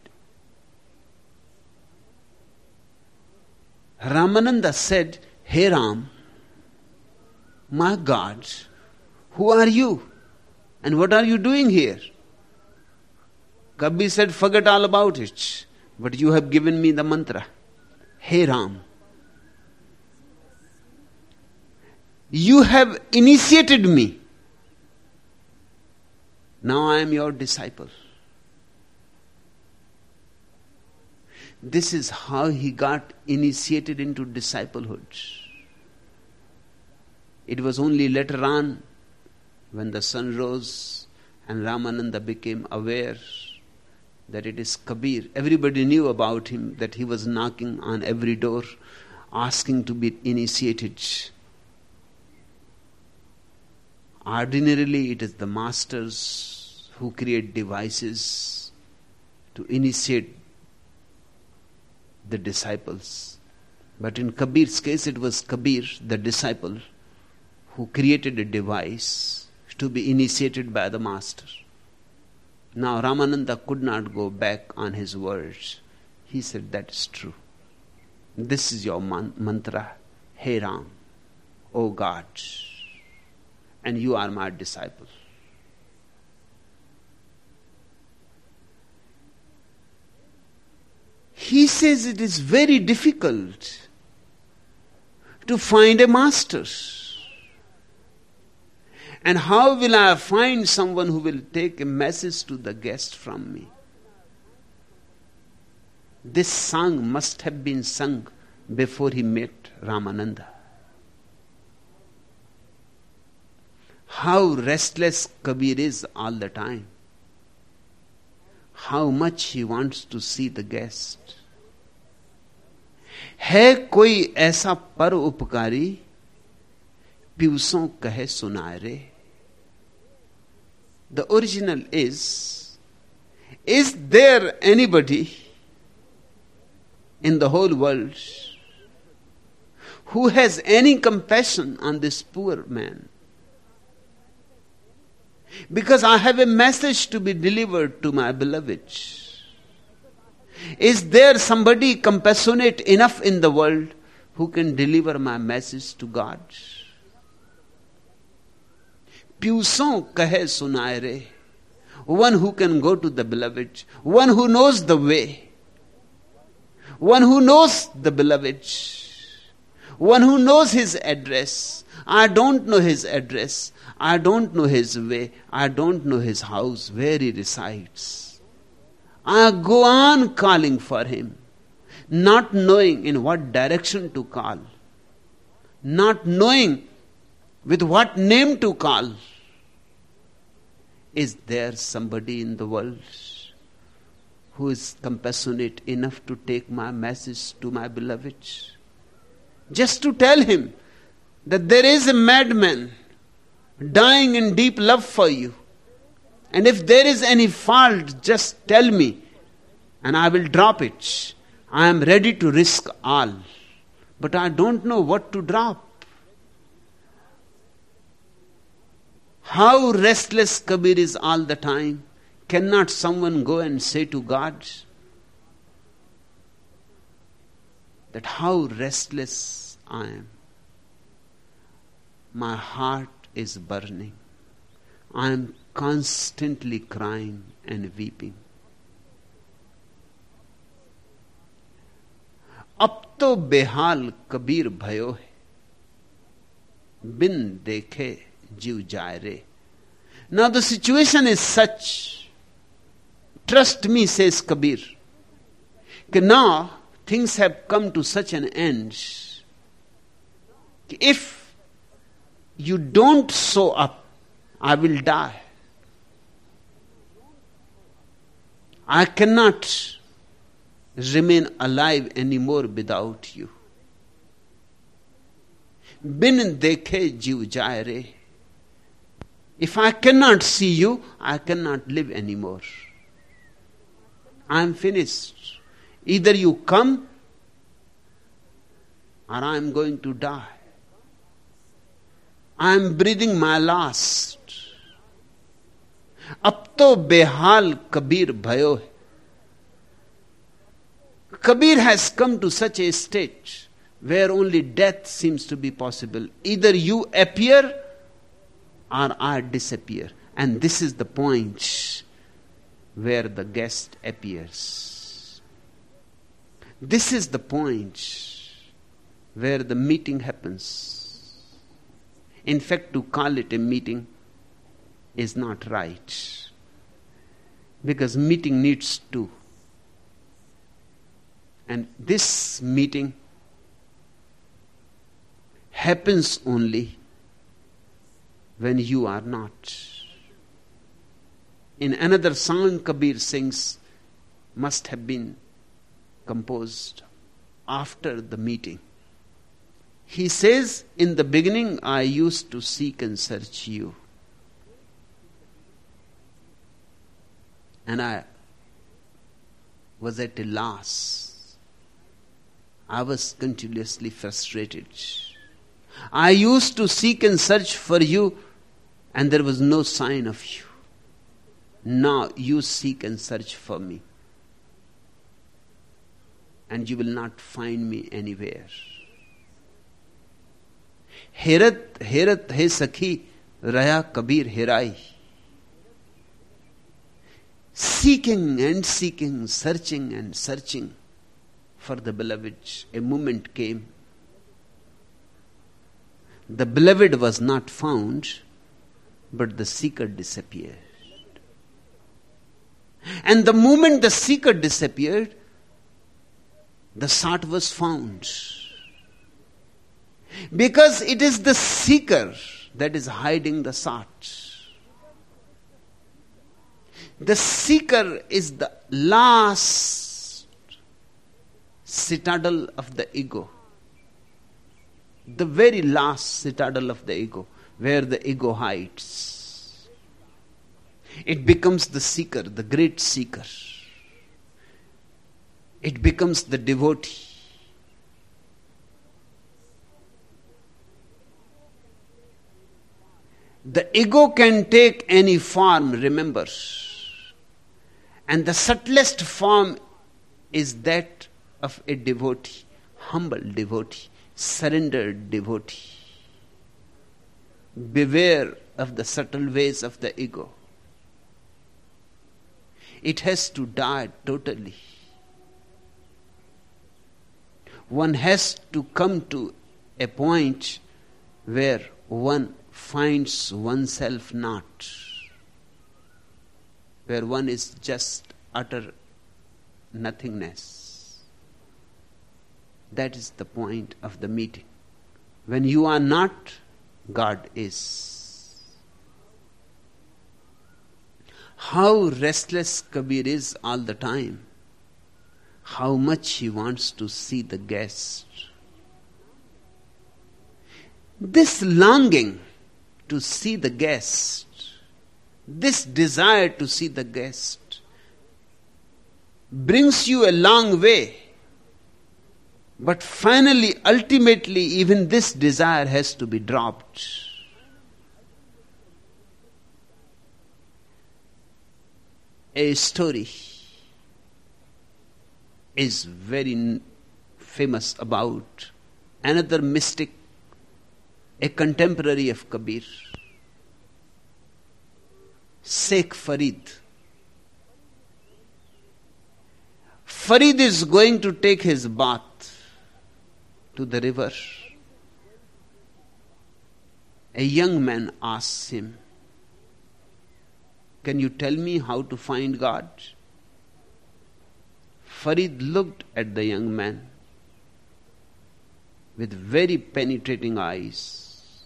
Ramananda said, "Hey Ram, my God, who are you? And what are you doing here?" Kabir said, "Forget all about it, but you have given me the mantra. Hey Ram, you have initiated me. Now I am your disciple." This is how he got initiated into disciplehood. It was only later on, when the sun rose and Ramananda became aware that it is Kabir. Everybody knew about him, that he was knocking on every door, asking to be initiated. Ordinarily, it is the masters who create devices to initiate the disciples. But in Kabir's case, it was Kabir, the disciple, who created a device to be initiated by the master. Now Ramananda could not go back on his words. He said, that is true. This is your mantra. Hey Ram, O God, and you are my disciple. He says it is very difficult to find a master. And how will I find someone who will take a message to the guest from me? This song must have been sung before he met Ramananda. How restless Kabir is all the time. How much he wants to see the guest. है कोई ऐसा पर उपकारी पीयूषों कहे सुनाए रे. The original is there anybody in the whole world who has any compassion on this poor man? Because I have a message to be delivered to my beloved. Is there somebody compassionate enough in the world who can deliver my message to God? Piyuson kahe sunaye re. One who can go to the beloved, one who knows the way, one who knows the beloved, one who knows his address. I don't know his address, I don't know his way, I don't know his house, where he resides. I go on calling for him, not knowing in what direction to call, not knowing with what name to call. Is there somebody in the world who is compassionate enough to take my message to my beloved? Just to tell him that there is a madman dying in deep love for you. And if there is any fault, just tell me and I will drop it. I am ready to risk all. But I don't know what to drop. How restless Kabir is all the time. Cannot someone go and say to God that how restless I am. My heart is burning. I am constantly crying and weeping. अब तो बेहाल कबीर भयो है, बिन देखे जीव जाए रे. Now the situation is such, trust me, says Kabir, that now things have come to such an end. If you don't show up, I will die. I cannot remain alive anymore without you. Bin dekhe jeev jaye re. If I cannot see you, I cannot live anymore. I am finished. Either you come or I am going to die. I am breathing my last. अब तो बेहाल कबीर भयो है. Kabir has come to such a state where only death seems to be possible. Either you appear or I disappear. And this is the point where the guest appears. This is the point where the meeting happens. In fact, to call it a meeting is not right. Because meeting needs two. And this meeting happens only when you are not. In another song, Kabir sings, must have been composed after the meeting. He says, in the beginning I used to seek and search you. And I was at a loss. I was continuously frustrated. I used to seek and search for you, and there was no sign of you. Now you seek and search for me, and you will not find me anywhere. Herat, herat he sakhi, raya Kabir herai. Seeking and seeking, searching and searching for the beloved, a moment came. The beloved was not found, but the seeker disappeared. And the moment the seeker disappeared, the sought was found. Because it is the seeker that is hiding the sought. The seeker is the last citadel of the ego. The very last citadel of the ego, where the ego hides. It becomes the seeker, the great seeker. It becomes the devotee. The ego can take any form, remember. And the subtlest form is that of a devotee, humble devotee, surrendered devotee. Beware of the subtle ways of the ego. It has to die totally. One has to come to a point where one finds oneself not, where one is just utter nothingness. That is the point of the meeting. When you are not, God is. How restless Kabir is all the time. How much he wants to see the guest. This longing to see the guest, this desire to see the guest, brings you a long way. But finally, ultimately, even this desire has to be dropped. A story is very famous about another mystic, a contemporary of Kabir, Sheikh Farid. Farid is going to take his bath to the river. A young man asks him, "Can you tell me how to find God?" Farid looked at the young man with very penetrating eyes.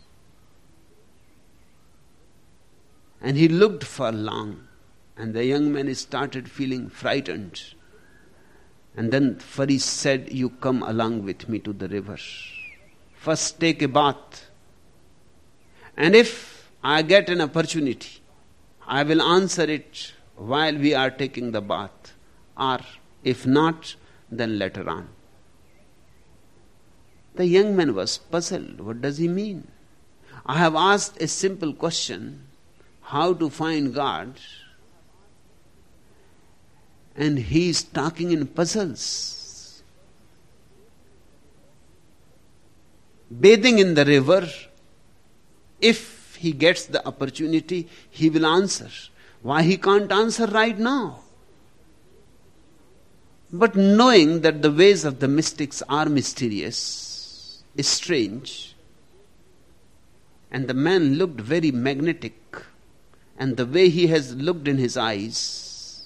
And he looked for long, and the young man started feeling frightened. And then Farid said, "You come along with me to the river. First take a bath. And if I get an opportunity, I will answer it while we are taking the bath. Or if not, then later on." The young man was puzzled. What does he mean? I have asked a simple question, how to find God, and he is talking in puzzles. Bathing in the river, if he gets the opportunity, he will answer. Why he can't answer right now? But knowing that the ways of the mystics are mysterious, is strange, and the man looked very magnetic, and the way he has looked in his eyes,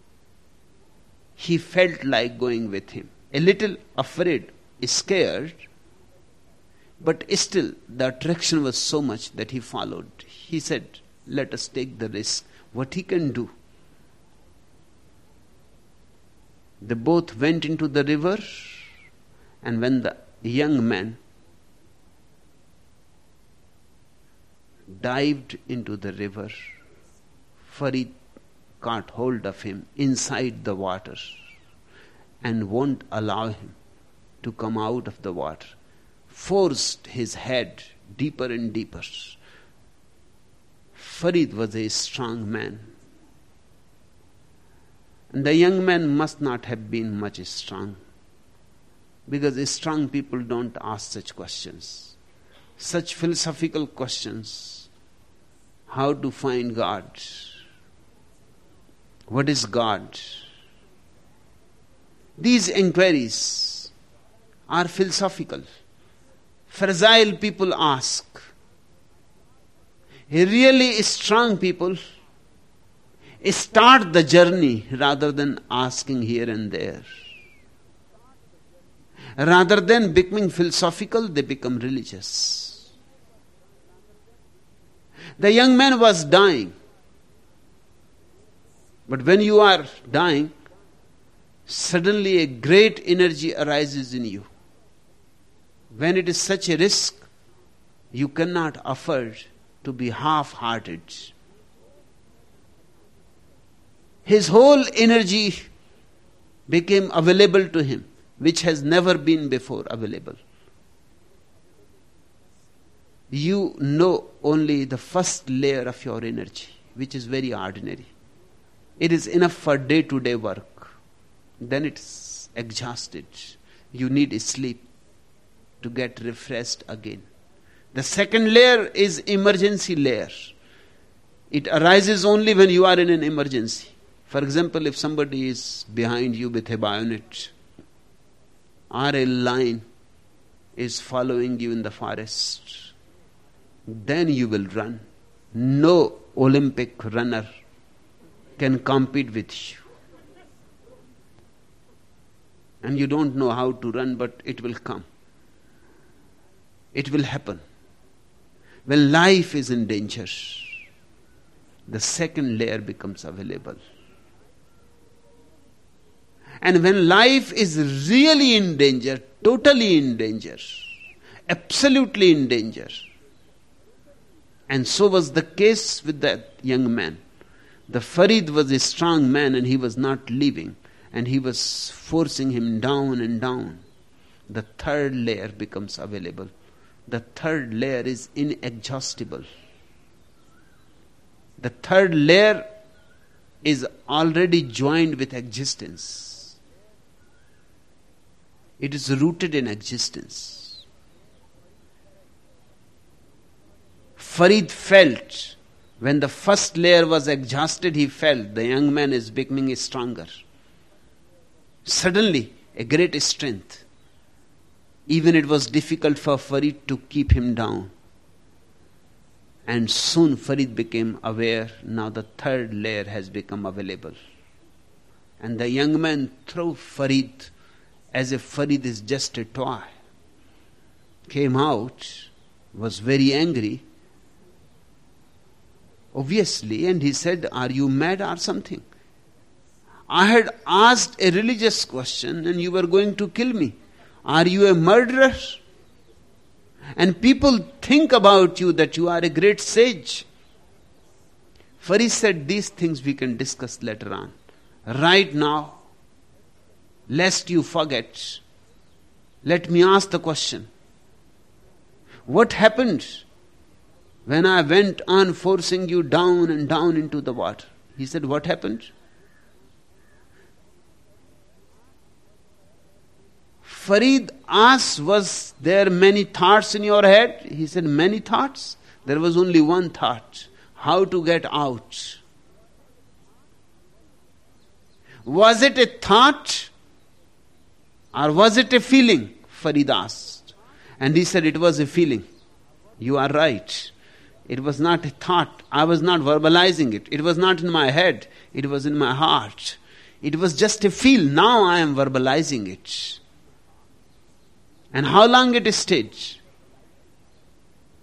he felt like going with him. A little afraid, scared, But still, the attraction was so much that he followed. He said, let us take the risk. What he can do. They both went into the river, and when the young man dived into the river, Farid caught hold of him inside the water and won't allow him to come out of the water. Forced his head deeper and deeper. Farid was a strong man. And the young man must not have been much strong, because strong people don't ask such questions, such philosophical questions. How to find God? What is God? These inquiries are philosophical. Fragile people ask. Really strong people start the journey rather than asking here and there. Rather than becoming philosophical, they become religious. The young man was dying. But when you are dying, suddenly a great energy arises in you. When it is such a risk, you cannot afford to be half-hearted. His whole energy became available to him, which has never been before available. You know only the first layer of your energy, which is very ordinary. It is enough for day-to-day work. Then it's exhausted. You need sleep to get refreshed again. The second layer is emergency layer. It arises only when you are in an emergency. For example, if somebody is behind you with a bayonet, or a lion is following you in the forest, then you will run. No Olympic runner can compete with you. And you don't know how to run, but it will come. It will happen. When life is in danger, the second layer becomes available. And when life is really in danger, totally in danger, absolutely in danger, and so was the case with that young man. The Farid was a strong man and he was not leaving, and he was forcing him down and down. The third layer becomes available. The third layer is inexhaustible. The third layer is already joined with existence. It is rooted in existence. Farid felt, when the first layer was exhausted, he felt the young man is becoming stronger. Suddenly, a great strength. Even it was difficult for Farid to keep him down. And soon Farid became aware, now the third layer has become available. And the young man threw Farid as if Farid is just a toy. Came out, was very angry, obviously, and he said, "Are you mad or something? I had asked a religious question and you were going to kill me. Are you a murderer? And people think about you that you are a great sage." Farid said, "These things we can discuss later on. Right now, lest you forget, let me ask the question. What happened when I went on forcing you down and down into the water?" He said, "What happened?" Farid asked, "Was there many thoughts in your head?" He said, "Many thoughts?" There was only one thought: how to get out. Was it a thought or was it a feeling? Farid asked. And he said, "It was a feeling." "You are right. It was not a thought. I was not verbalizing it. It was not in my head. It was in my heart. It was just a feel. Now I am verbalizing it." And how long it stayed?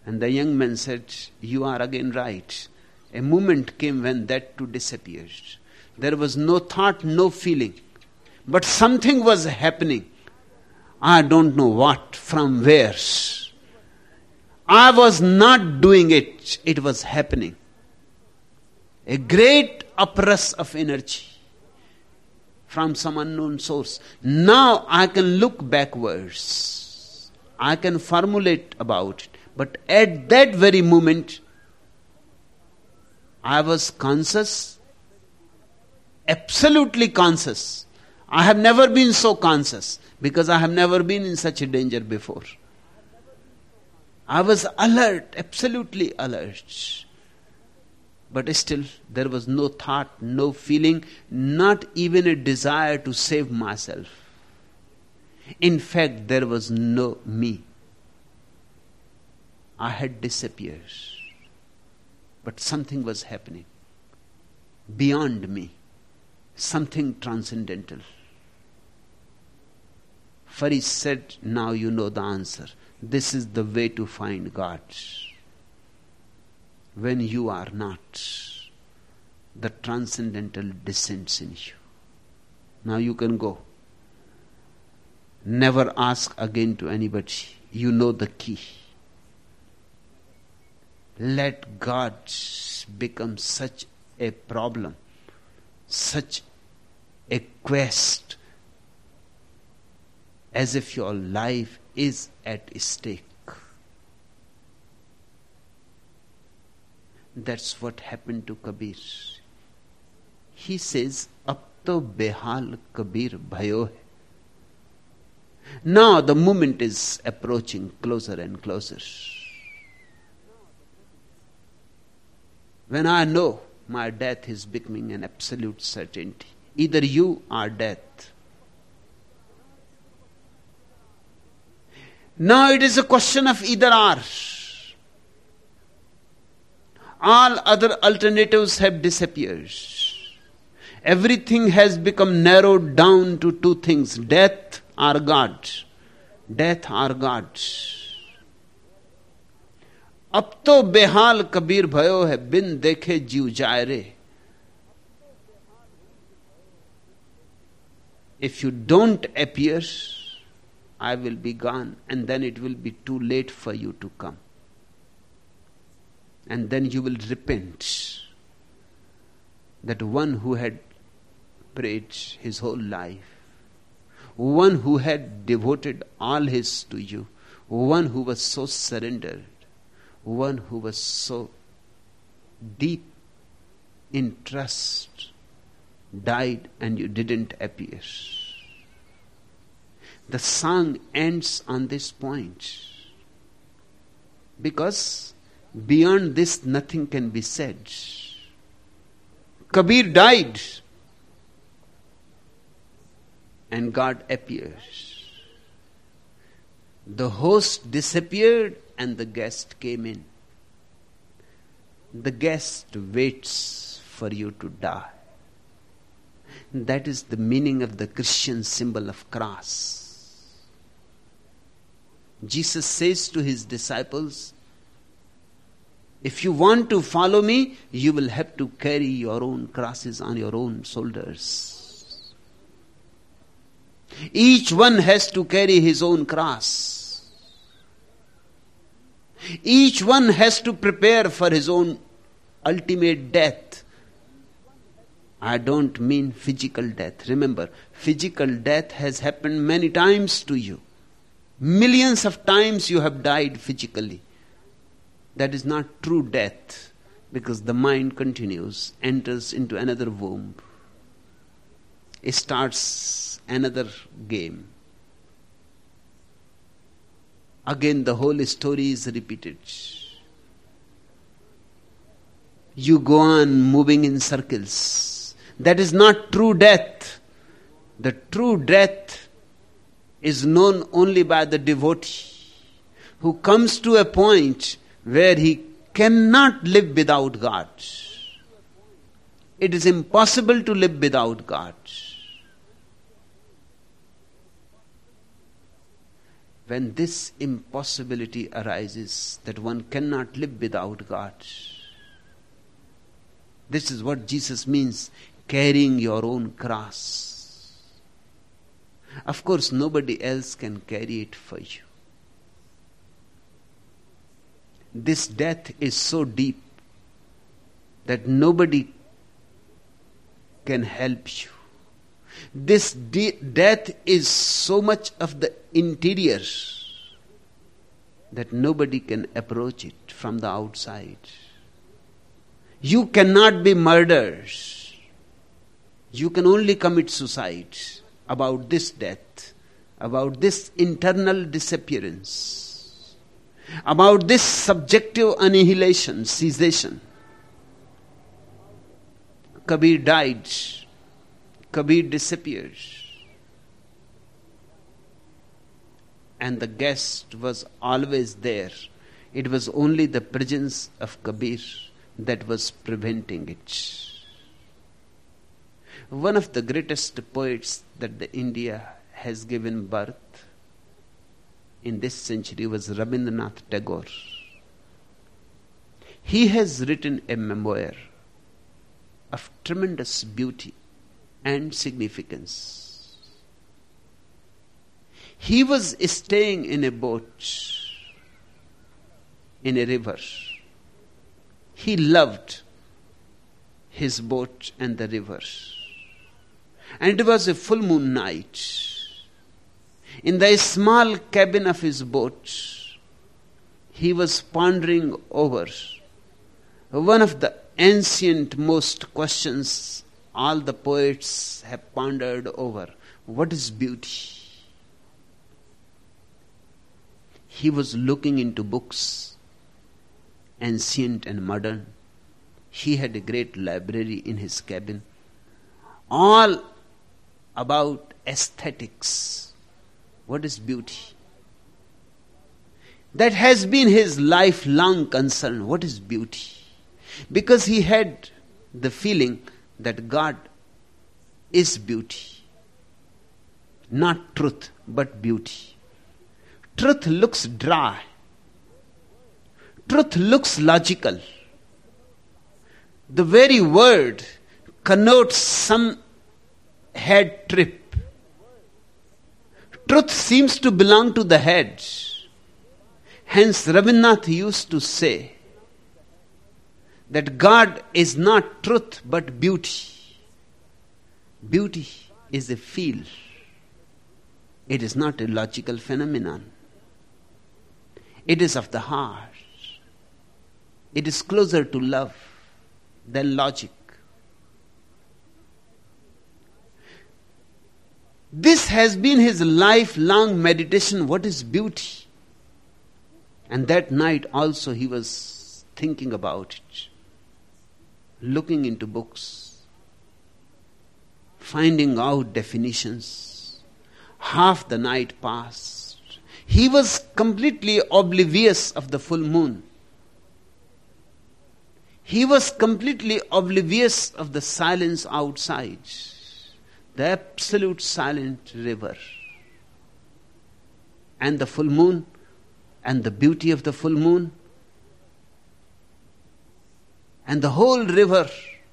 And the young man said, "You are again right." A moment came when that too disappeared. There was no thought, no feeling. But something was happening. I don't know what, from where. I was not doing it. It was happening. A great uprush of energy from some unknown source. Now I can look backwards. I can formulate about it. But at that very moment, I was conscious, absolutely conscious. I have never been so conscious because I have never been in such a danger before. I was alert, absolutely alert. But still, there was no thought, no feeling, not even a desire to save myself. In fact, there was no me. I had disappeared. But something was happening beyond me, something transcendental. Faris said, "Now you know the answer. This is the way to find God. When you are not, the transcendental descends in you. Now you can go. Never ask again to anybody. You know the key. Let God become such a problem, such a quest, as if your life is at stake." That's what happened to Kabir. He says, "Ab to behal Kabir bhayo hai." Now the moment is approaching closer and closer. When I know my death is becoming an absolute certainty. Either you or death. Now it is a question of either or. All other alternatives have disappeared. Everything has become narrowed down to two things: death or God. Death or God. अब तो बेहाल कबीर भयो है, बिन देखे जीव जाए रे. If you don't appear, I will be gone, and then it will be too late for you to come. And then you will repent that one who had prayed his whole life, one who had devoted all his to you, one who was so surrendered, one who was so deep in trust, died and you didn't appear. The song ends on this point because beyond this nothing can be said. Kabir died and God appears. The host disappeared and the guest came in. The guest waits for you to die. That is the meaning of the Christian symbol of cross. Jesus says to his disciples, if you want to follow me, you will have to carry your own crosses on your own shoulders. Each one has to carry his own cross. Each one has to prepare for his own ultimate death. I don't mean physical death. Remember, physical death has happened many times to you. Millions of times you have died physically. That is not true death, because the mind continues, enters into another womb. It starts another game. Again the whole story is repeated. You go on moving in circles. That is not true death. The true death is known only by the devotee who comes to a point where he cannot live without God. It is impossible to live without God. when this impossibility arises that one cannot live without God. This is what Jesus means, carrying your own cross. Of course, nobody else can carry it for you. This death is so deep that nobody can help you. This death is so much of the interior that nobody can approach it from the outside. You cannot be murdered. You can only commit suicide about this death, about this internal disappearance, about this subjective annihilation, cessation. Kabir died. Kabir disappeared. And the guest was always there. It was only the presence of Kabir that was preventing it. One of the greatest poets that the India has given birth in this century was Rabindranath Tagore. He has written a memoir of tremendous beauty and significance. He was staying in a boat in a river. He loved his boat and the river. And it was a full moon night. In the small cabin of his boat, he was pondering over one of the ancient most questions all the poets have pondered over. What is beauty? He was looking into books, ancient and modern. He had a great library in his cabin, all about aesthetics. What is beauty? That has been his lifelong concern. What is beauty? Because he had the feeling that God is beauty. Not truth, but beauty. Truth looks dry. Truth looks logical. The very word connotes some head trip. Truth seems to belong to the head. Hence, Rabindranath used to say that God is not truth but beauty. Beauty is a feel. It is not a logical phenomenon. It is of the heart. It is closer to love than logic. This has been his lifelong meditation. What is beauty? And that night also he was thinking about it, looking into books, finding out definitions. Half the night passed. He was completely oblivious of the full moon. He was completely oblivious of the silence outside, the absolute silent river, and the full moon, and the beauty of the full moon, and the whole river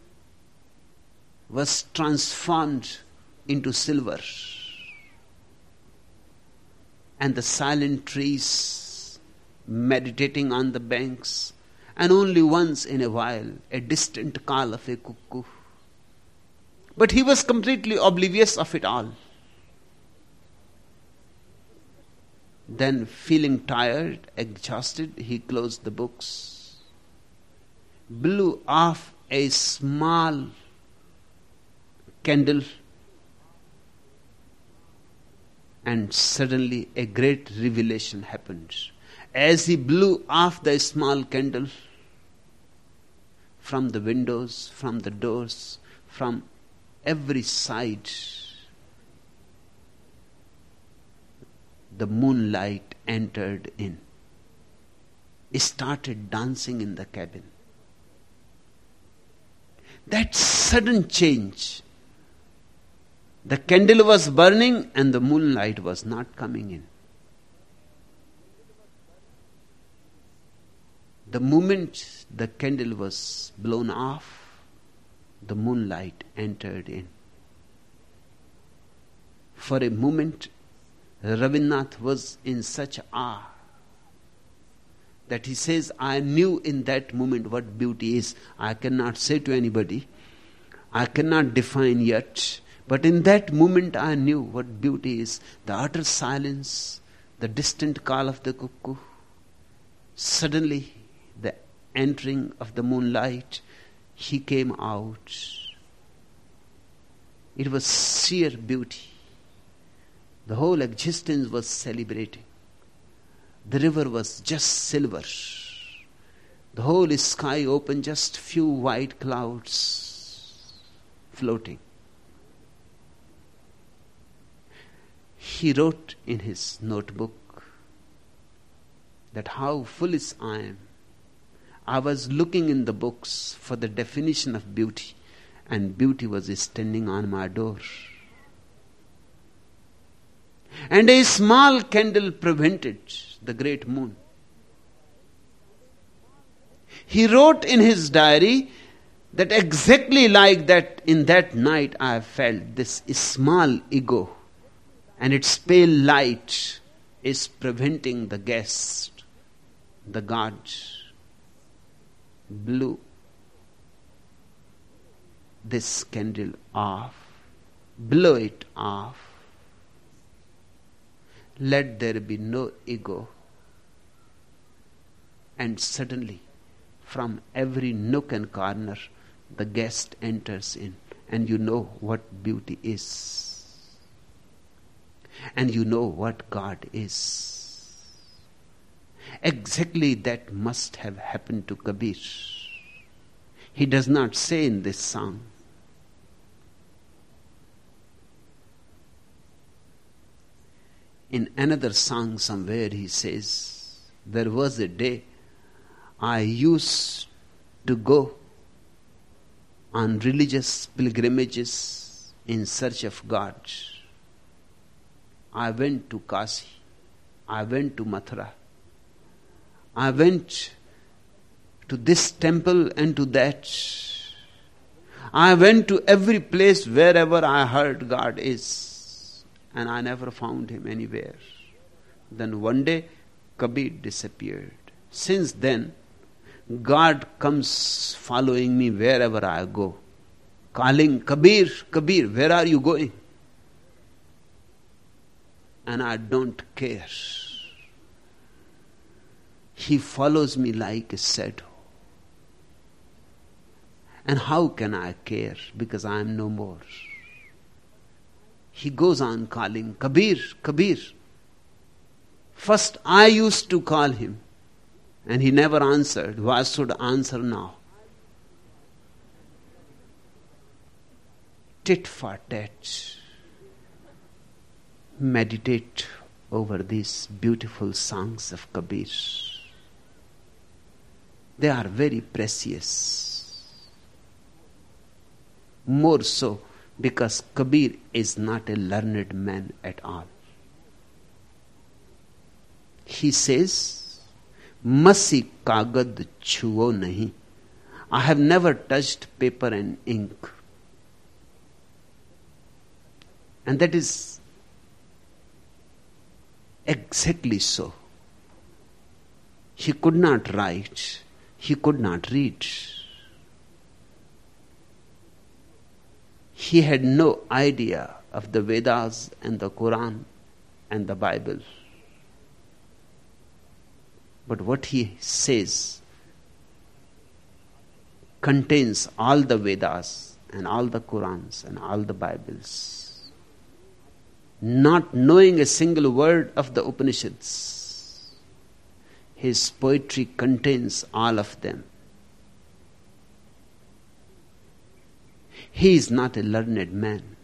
was transformed into silver, and the silent trees meditating on the banks, and only once in a while a distant call of a cuckoo. But he was completely oblivious of it all. Then, feeling tired, exhausted, he closed the books, blew off a small candle, and suddenly a great revelation happened. As he blew off the small candle, from the windows, from the doors, from every side, the moonlight entered in. It started dancing in the cabin. That sudden change. The candle was burning and the moonlight was not coming in. The moment the candle was blown off, the moonlight entered in. For a moment, Rabindranath was in such awe that he says, I knew in that moment what beauty is. I cannot say to anybody, I cannot define yet, but in that moment I knew what beauty is. The utter silence, the distant call of the cuckoo, suddenly the entering of the moonlight, he came out. It was sheer beauty. The whole existence was celebrating. The river was just silver. The whole sky open, just few white clouds floating. He wrote in his notebook that how foolish I am. I was looking in the books for the definition of beauty, and beauty was standing on my door. And a small candle prevented the great moon. He wrote in his diary that exactly like that, in that night I felt this small ego and its pale light is preventing the guest. The God blew this candle off, blow it off. Let there be no ego. And suddenly, from every nook and corner, the guest enters in, and you know what beauty is. And you know what God is. Exactly that must have happened to Kabir. He does not say in this song. In another song somewhere he says, there was a day I used to go on religious pilgrimages in search of God. I went to Kashi. I went to Mathura. I went to this temple and to that. I went to every place wherever I heard God is. And I never found him anywhere. Then one day, Kabir disappeared. Since then, God comes following me wherever I go, calling, Kabir, Kabir, where are you going? And I don't care. He follows me like a shadow. And how can I care? Because I am no more. He goes on calling, Kabir, Kabir. First I used to call him, and he never answered. Why should I answer now? Tit for tat. Meditate over these beautiful songs of Kabir. They are very precious. More so because Kabir is not a learned man at all. He says, Masi kagad chuo nahi. I have never touched paper and ink. And that is exactly so. He could not write. He could not read. He had no idea of the Vedas and the Quran and the Bible. But what he says contains all the Vedas and all the Qurans and all the Bibles. Not knowing a single word of the Upanishads, his poetry contains all of them. He is not a learned man,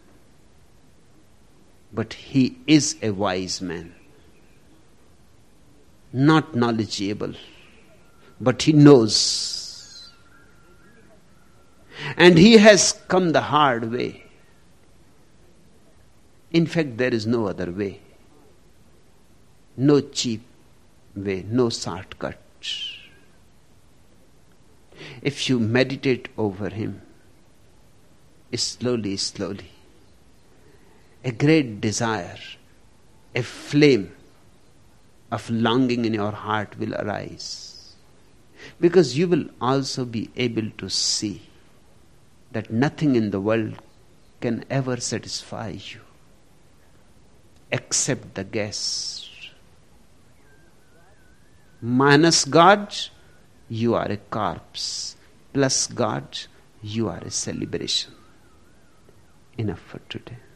but he is a wise man. Not knowledgeable, but he knows. And he has come the hard way. In fact, there is no other way. No cheap way, no shortcut. if you meditate over him, slowly, slowly, a great desire, a flame of longing in your heart will arise. Because you will also be able to see that nothing in the world can ever satisfy you except the guest. Minus God, you are a corpse. Plus God, you are a celebration. Enough for today.